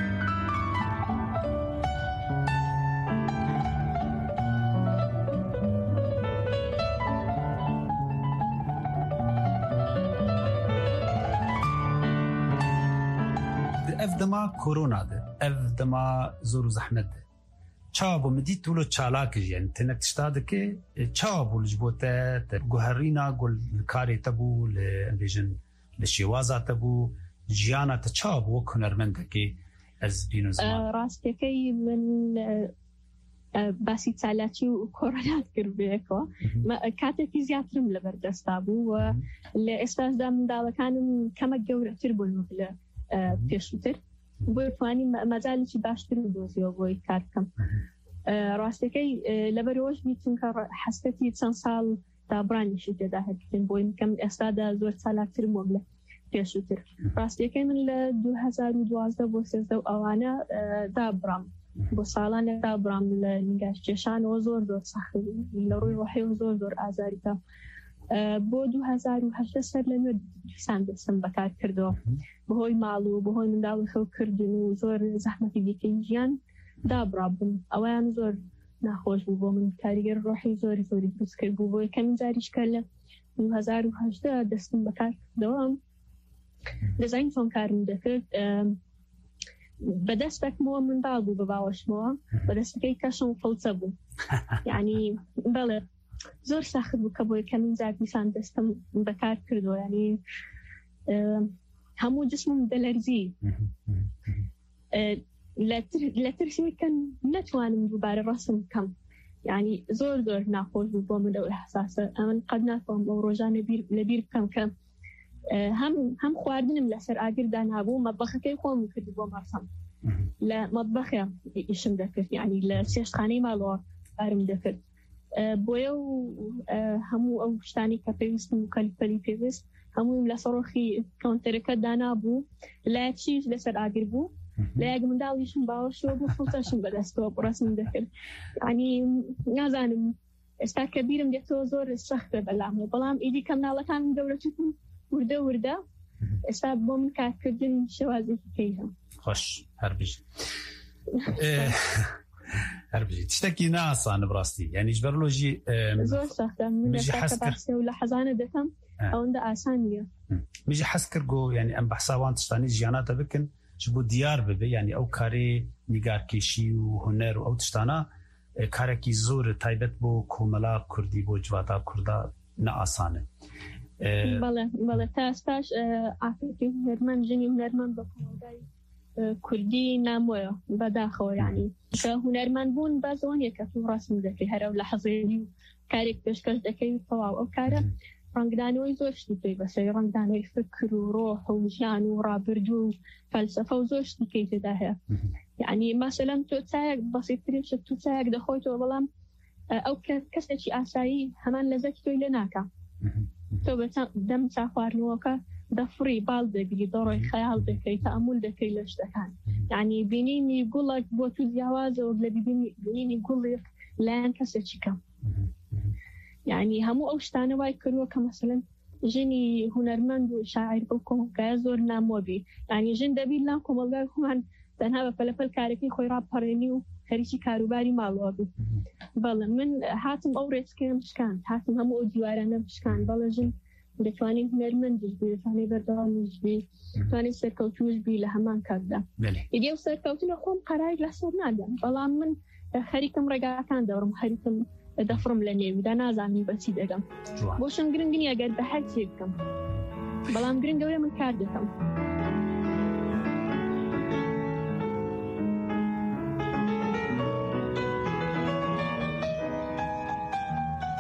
S12: ev dema korona de ev dema zor û zehmet de çawa bû min dît tu lo çalak yani tenek tişta dike çawa bû ji bo te te guherîna gul karê te bû li embêjin li şêwaza te bû jiyana te çawa bû wek hunermendekê ez bînim ziman
S13: rastekey min باسی چالاکی و کۆڕۆنات کرد بێکەوە کاتێکی زیاترم لەبەر دەستا بوو و لە ئێستاشدا منداڵەکانم کەمە گەورەتر بوون لە پێشووتر بۆ توانی مەجاالێکی باشتر و دۆزیەوە بۆی کار بکەم ڕاستەکەی لەبەرەوەش بیتم کە حەسەتی چەند ساڵ دابڕانیشی تێدا هەبتن بۆی کەم ئێستادا زۆر چالاکترم وەک لە پێشووتر ڕاستیەکەی من لە دوو هەزار و دوازدە بۆ سێزدە و ئەوانە دابڕام بۆ ساڵانە دابڕام لە نیگاش کێشانەوە زۆر زۆر سەخت لە ڕووی ڕۆحیەوە زۆر زۆر ئازاریتە بۆ دوو هەزار و هەژدە سەر لە نوێ دیسان دەستم بەکار کردەوە بەهۆی ماڵ و بەهۆی منداڵی خەوکردن و زۆر زەحمەتی دیکەی ژیان دابڕابوون ئەویان زۆر ناخۆش بوو بۆ من کاریگەر ڕۆحی زۆری زۆری دروست کرد بوو بۆ یەکەمین جاریشکە لە دوو هەزار و هەژدە دەستم بەکار کردەوە دەزانین چۆن کارم دەکرد بەدەستێکمەوە منداڵ بوو بە باوەشمەوە بەدەستەکەی کەشم فڵچە بوو یعنی بەڵێ زۆر ساخت بوو کە بۆ یەکەمین جار دیسان دەستم بەکار کردەوە ینی هەموو جسمم دەلەرزی لە ترسی کە نەتوانم دووبارە ڕاستم بکەم یعنی زۆر زۆر ناخۆش بوو بۆ من ئەو ئەحساسە ئەمن قەت ناتوانم بەو ڕۆژانە لەبیر بکەم کە هەم خواردنم لەسەر ئاگردا نابوو مەطبەخەکەی خۆم کرد بۆ مەرسەم لە مەطبەخە ئیشم دەکرد یعنی لە سێشتخانەی ماڵەوە کارم دەکرد بۆیە و هەموو ئەو شتانی کە پێویستم و کەلیفەلی پێویست هەموویم لە سەرۆخی کەونتەرەکە دانابوو لایەکشیش لەسەر ئاگر بوو لایەک منداڵیشم باوەشەوە بوو فڵچەشم بەدەستەوە ڕەسم دەکرد ینی نازانم ئێستا کە بیرم دێتەوە زۆر سەختە بەلامە بەڵام ئیدی کە مناڵەکانم گەورەتر وردە وردە ئێستا بۆ من کارکردن شێوازێکی پێیە
S12: خۆش هەر بژ هەر بژی تشتێکی ناسانە بڕاستی یعنی ژبەرلۆژی
S13: زۆر سەختە من باسی و لە حەزانە دەکەم ئەوەندە ئاسان نییە
S12: میژی حەز کرد گۆ یعنی ئەم بەحساوان تشتانی ژیاناتە بکن ji bo diyar bibe yani ew karê nîgarkêşî û huner û ew tiştana karekî zor taybet bo komela Kurdî bo civata Kurda ne asan e
S13: bale bale ta staş afekî hunermend jinî hunermend bi komeldayî Kurdî namoye bedaxewe yanî ke hunermend bûn baz wan yeke tu rasm dikî her ew lehezeyî karek pêşkes dekî tewaw ew kare ڕنگدانەوەی زۆر شتی پێی بەسەر ڕنگدانەوەی فکر و ڕۆح و ژیان و ڕابردوو و فەلسەفە و زۆر شتی تێدا هەیە یعنی مەسەلەن تۆ چایەک بەسیترین شت تو چایەک دەخۆیتەوە بەڵام ئەو کەسێکی ئاسایی هەمان لەزەتی تۆی لێ ناکە تۆ دەم چا خواردنەوەکە دەفڕی باڵ دەگری دەڕۆی خەیاڵ دەکەی تەئەمول دەکەی لە شتەکان یعنی بینینی گوڵێک بۆ تو جیاوازەوە لە بینینی گوڵێک لایەن کەسێکی کەم یعنی هەموو ئەو شتانە وای کردووە کە مەسەلەن ژنی هونەرمەند و شاعیر بەو کۆمەلگایە زۆر نامۆبی یعنی ژن دەبی لام کۆمەلگای خۆمان تەنها بە پەلەپەل کارێکی خۆی ڕاپەڕێنی و خەریکی کاروباری ماڵەوە بوو بەڵێ من هاتم ئەو ڕێچکەم بشکان هاتم هەموو ئەو دیوارانە بشکان بەڵێ ژن دەتوانین هونەرمەندش بی دەتوانێت بەردەوامیش بی دەتوانێت سەرکەوتوش بی لە هەمان کاتدا ئیدی ئەو سەرکەوتنە خۆم قەراری لەسەر نادەم بەڵام من خەریکم ڕێگاکان دەوڕم خەریکم دەفڕم لە نێویدا نازانم بەچی دەگەم بۆشم گرنگ نییە ئەگەر بە هەر چێ بکەم بەڵام گرنگەوەی من کار دەکەم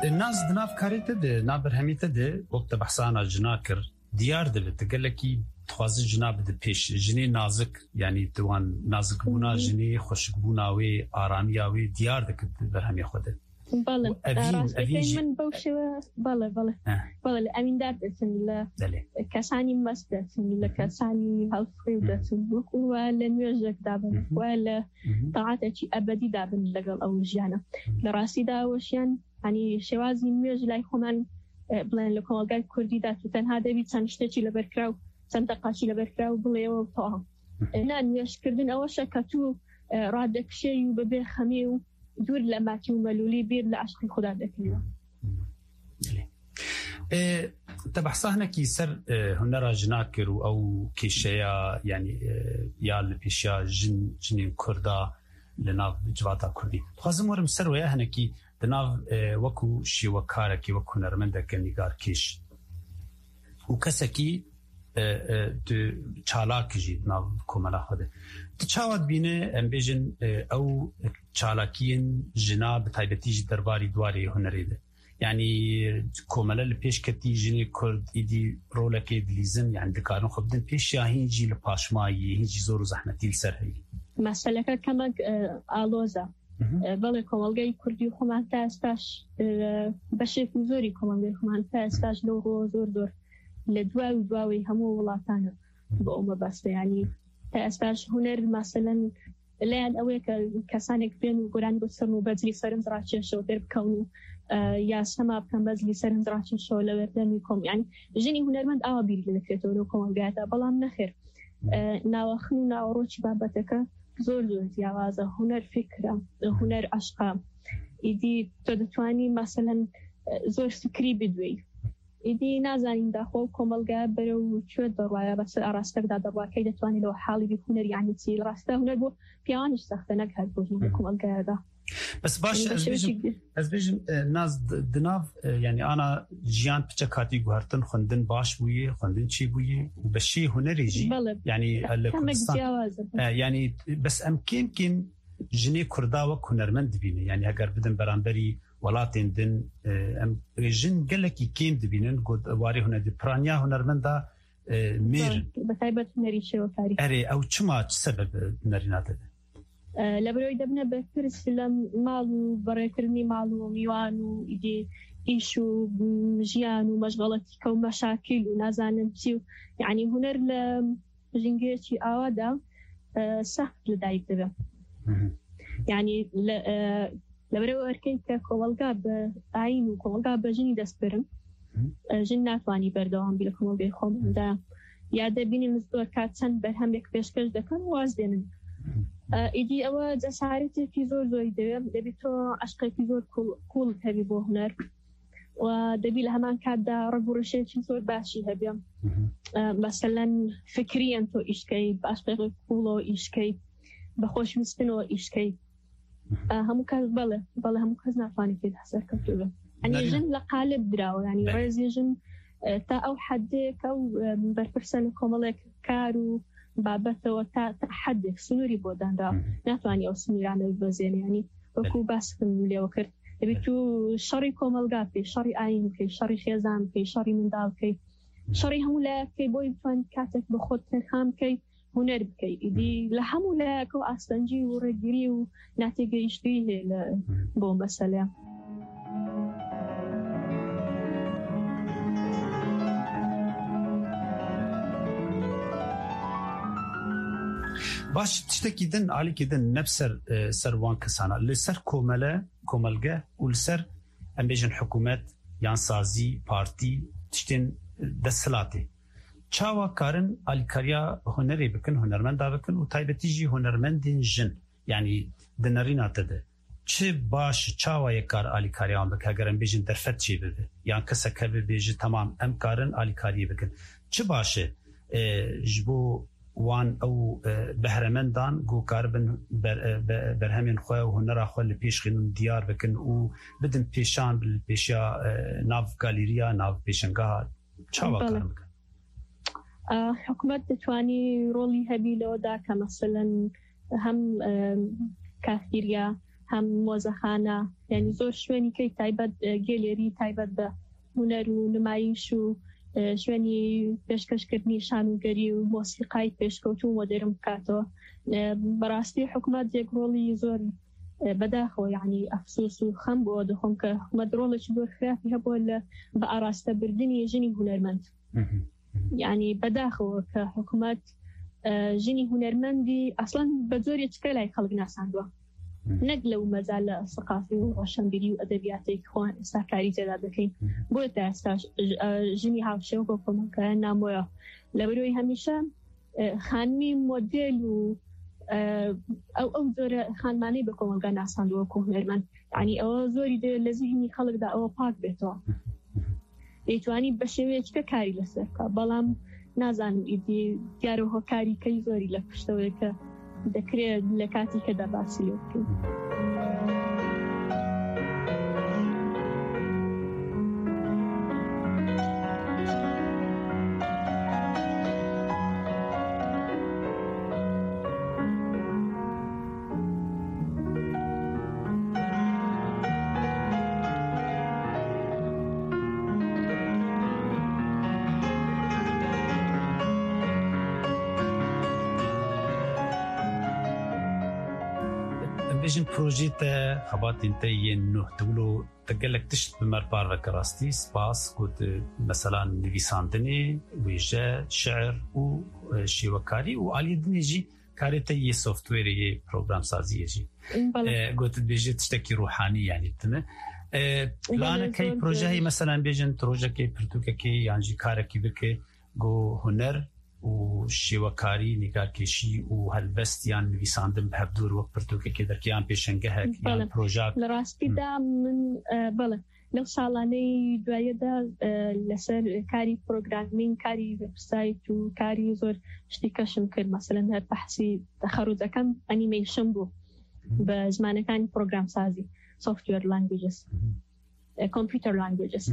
S12: الناس دناف كاريته ده نابر هميته ده وقت بحثانا جناكر ديار ده بتقلكي تخوازي جناب ده بيش جني نازك يعني توان نازك بونا جني خوشك بونا وي آراميا وي ديار ده كده برهمي خوده
S13: بله راستی من بوشه بله بله بله امین دار دستن کسانی مست دستن کسانی هالفری دستن ولا نوجك دابن ولا طاعتك أبدي دابن لقل أو جانا لراسي دا وشيان يعني شوازي نوج لاي خمان بلان لكم الجاي كردي داتو تنها دبي تنشتشي لبركراو تنتقاشي لبركراو بليو طاهم أنا نوج كردن أول شكاتو رادك شيء وببيع خميو دور لما كيو ملولي بير لعشق خدا دكيو
S12: اه تبحثنا كي سر اه هنرا جناكر او كيشيا يعني اه يا البيشيا جن جنين كردا لناف جواتا كردي خازم ورم سر ويا هنا كي دناف اه وكو شي وكاره كي وكو نرمنده كنيغار كيش وكسكي دو چالاک جید ناو کوملا خوده تچاوت بینه ام بیجن او چالاکین جنا بتایبتی جی درباری دواری هنری ده یعنی کوملا لپیش کتی جنی کرد ایدی رولکی دلیزم یعنی دکارن خب دن پیش یا هینجی لپاشمایی هینجی زور و زحمتی لسر هی
S13: مثلا که کمک آلوزا بله کوملگای کردی خمان تا استاش بشه زوری کوملگای خمان تا استاش لو زور زور لدواوي دواوي همو ولاتانا بأمة بس يعني تأسباش هنر مثلا لأن أوي كسانك بين وقران بسرنو بزلي سرن زراتي شو درب كونو آه يا سما بكم بزلي سرن زراتي شو لوردنيكم يعني جيني هنر من أوابير لكتونو كم قاعدة بلام نخير آه ناوخنو ناوروش بابتك زور زور زيوازة هنر فكرة هنر أشقام إدي تدتواني مثلا زور فكري بدوي إدي نازانين داخل كمالجا برو شو الدروايا بس أراستك دا دروا كي دتواني لو حالي بيكون يعني تي راسته هنا بو بيانش سختنك هالبوجين كمالجا هذا
S12: بس باش أزبيجم أزبيجم ناس دناف يعني أنا جيان بتشكاتي جوهرتن خندن باش بويه خندن شي بويه وبشي هنا ريجي يعني يعني بس أمكن يمكن جني كردا وكنرمند بينه يعني أجر بدن برانبري ولاتن دن ام جن قالك كيم دبينن قد واري هنا دي برانيا هنرمندا مير
S13: بتايبت نريشه وفاري
S12: اري او چما سبب نرينات
S13: ده لبروي دبنا بكر سلام مالو بريكرني مالو ميوانو يدي ايشو جيانو مشغلتي كو مشاكل ونازان تشيو يعني هنر لجنجيتي اوادا سخت لدايك ده يعني لبرو أركي كوالجا بعين وكوالجا بجني دسبرم جنات واني بردوام بيلكم بيخوم دا ياده بيني مزدور كاتسن برهم يك بيشكش دكان وازدين إدي أوا جسارتي في زور زور ده دبيتو عشق في زور كول كول هبي بوهنر ودبي لهمان كادا رجور الشيء زور باشي هبيم مثلا فكريا تو إشكي بعشق كولو إشكي بخوش مستنو إشكي هم كاز بله بله هم كاز نافاني كده حسر كتبه يعني جن لقالب دراو يعني رازي جن تا أو حدك أو برفرسل كمالك كارو بابته وتا تحدك سنوري بودان دا نافاني أو سنوري عن البزين يعني وكو بس كملي وكر بيتو شري كمال في شري عين في شري خيزان في شري من دال في شري هم لا في بوي فان كاتك بخود خام كي هنر بكي إدي لحمو لاكو أستنجي ورجري وناتيجة يشتيه لبو مسألة
S12: باش تشتكي دن علي كدن نفسر سروان كسانا لسر كوملا كوملجا ولسر أمبيجن حكومات يانسازي بارتي تشتين دسلاتي چاوا کارن الکاریا هنری بکن هنرمند بکن و تایبتی جی هنرمندین جن یعنی دنرینات ده چه باش چاوا یک کار الکاریا بک اگرم بیجن درفت چی بده یان کس که بیج تمام ام کارن الکاری بکن چه باشه جبو وان او بهرمندان گو کاربن بر برهمین خو و هنر خو لپیش خنون دیار بکن و بدن پیشان بالپیشا ناف گالریا ناف پیشنگاه چاوا کار بکن
S13: حكومة تتواني رولي هبي لو دا كمثلا هم كاثيريا هەم مۆزەخانە یعنی زۆر شوێنی کەی تایبەت گێلێری تایبەت بە هونەر و نمایش و شوێنی پێشکەشکردنی شانوگەری و مۆسیقای پێشکەوت و مۆدرن بکاتەوە. بەڕاستی حکومەت یەک ڕۆڵی زۆر بەداخەوە یعنی ئەفسوس و خەم بۆ دەخۆم کە حکومەت ڕۆڵێکی زۆر خراپی هەبووە لە بە ئاراستە بردننی ژنی هونەرمەند. یعنی بەداخەوە کە حکومەت ژنی هونەرمەندی ئەسڵەن بە زۆری چکە لای خەڵک ناساندووە، نەک لەو مەجال لە سەقافی و ڕۆشنبیری و ئەدەبیاتێک خۆیان ئێستا کاری تێدا دەکەین. بۆیە تا ئێستا ژنی هاوشێوە بۆ کۆمەڵگەیان نامۆیە. لەبەرەوەی هەمیشە خانمی مۆدێل و ئەو ئەو زۆرە خانمانەی بە کۆمەڵگە ناساندووە کە هونەرمەند، یعنی ئەوە زۆری لە ذهنی خەڵکدا ئەوە پاک بێتەوە، دەیتوانی بە شێوەیەکە کاری لەسەر بکە. بەڵام نازانم ئیدی دیارە هۆکاریکەی زۆری لە پشتەوەی کە دەکرێت لە کاتی کە دەباسی لێ بکەین.
S12: بيجن بروجيت خبات انتي انه تقولوا تقلك تشت بمربار راستي سباس كنت مثلا نفيساندني ويجا شعر وشيوكاري وعلي دنيجي كاريتي سوفت وير بروجرام سازي يجي قلت بيجي تشتكي روحاني يعني تمام بلانا كي بروجي مثلا بيجن بروجي كي برتوكا كي يعني كاركي بك جو هنر و شیوەکاری نیگارکێشی و هەلبەستیان نویساندن بە هەردوور وەک پرتوکێکی دەرکیان پێشەنگەهێک یان پرۆژەک.
S13: لە ڕاستیدا من بەڵێ لەو ساڵانەی دوایەدا لەسەر کاری پرۆگرامینگ، کاری وێبسایت و کاری زۆر شتی کەشم کرد. مەسەلەن هەر بەحسی تەخەڕوجەکەم ئەنیمەیشن بوو بە زمانەکانی پرۆگرام سازی سۆفتوێر لانگویجز، کۆمپیوتەر لانگویجز.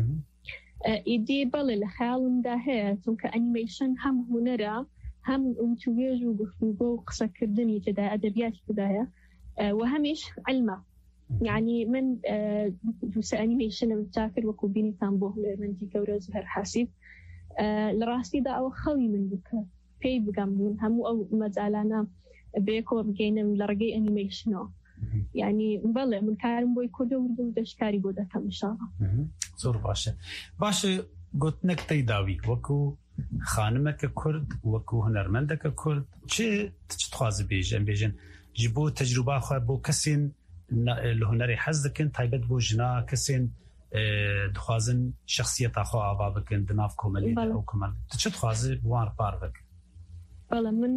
S13: ئیدی بەڵێ لە خەیاڵمدا هەیە چونکە ئەنیمەیشن هەم هونەرە هەم ئوتوێژ و گفتوگۆ و قسەکردنی تێدا ئەدەبیاتی تێدایە و هەمیش علمە. یعنی من دووسە ئەنیمەیشنم چاکرد وەکو بینیتان بۆ هونەرمەندی گەورە زوهەر حەسیب. لە ڕاستیدا ئەوە خەڵی من بوو کە پێی بگەم من هەموو ئەو مەجالانە بێکۆ بگەینم لە ڕێگەی ئەنیمەیشنەوە. یعنی بەڵێ من کارم بۆی کۆدە وردە و دەشکاری بۆ دەکەم ئینشاڵڵا.
S12: زۆر باشە. باشە گوتنەک تەیداوی وەکو خانمەکە کورد وەکو هونەرمەندەکە کورد چێ تخوازە بێژن بێژن ji بۆ تەجروبا خۆ بۆ کەسێن لە هونەری حەز دەکەن تایبەت بۆ ژنا کەسێن دخوازن شخصیەتا خۆ ئاوا بکەن دناف کۆمەلی ئەو کۆمەڵ چ دخوازە بوان پار بکەن؟
S13: بەڵێ من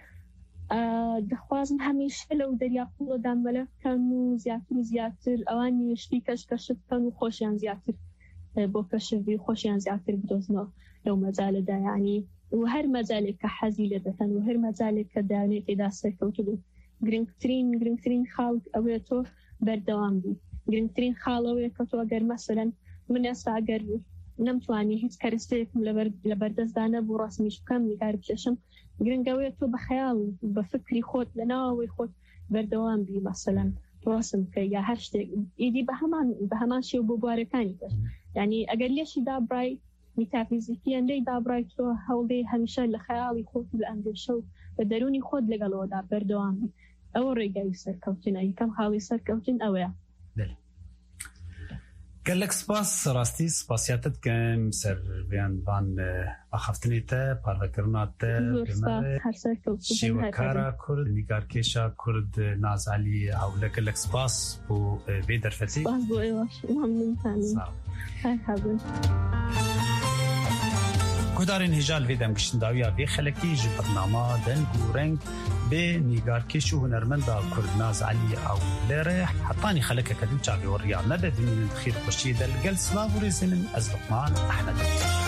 S13: دەخوازم هەمیشە لەو دەریاقوڵەدان بەلە بکەن و زیاتر و زیاتر ئەوانی شتی کەش کەشت بکەن و خۆشیان زیاتر بۆ کەشوی خۆشیان زیاتر بدۆزنەوە لەو مەجالەدا. یعنی و هەر مەجالێک کە حەزی لێ دەکەن و هەر مەجالێک کە داوێت تێدا سەرکەوتو بوو. گرنگترین گرنگترین خاڵ ئەوەیە تۆ بەردەوام بوو. گرنگترین خاڵەوەیە کە تۆ ئەگەر مەسەلەن من ئێستا ئەگەر نەمتوانی هیچ کەرەستەیەکم لە بەردەستدانە بۆ ڕاستمیش بکەم نیگار بکێشم، گرنگەوەیە تۆ بە خەیاڵ بە فکری خۆت لە ناوەوەی خۆت بەردەوام بی مەسەلەن ڕاستم کە یا هەر شتێک ئیدی بە هەمان بە هەمان شێو بۆ بوارەکانی تر. یعنی ئەگەر لێشی دابڕای میتافیزیکیان لێی دابڕای تۆ هەوڵێ هەمیشە لە خەیاڵی خۆت لە ئەندێشە و بە دەرونی خۆت لەگەڵەوەدا بەردەوام بی. ئەوە ڕێگای سەرکەوتنە یەکەم خاڵی سەرکەوتن ئەوەیە.
S12: گەلک سپاس ڕاستی سپاسیاتت کەم سەر بیانبان ئاخافتنێتە پارڕێکردناتە شێوەکارە کورد نیگارکێشە کورد نازعلی هەولە گەلک سپاس بۆ بێ دەرفەتی.
S13: سپاس بۆ ئێوەش مەمنونتانم.
S12: گودارên hêja li vê demgiştindawiya vê xelekî ji birnama deng û reng bê nîgarkêş û hunermenda Kurd Naz Elî Ewlê re hetanî xelekeke din çavê weriya nebe bimînin xêr xweşiyê de li gel silav û rêzê min ez Luqman Ehmed.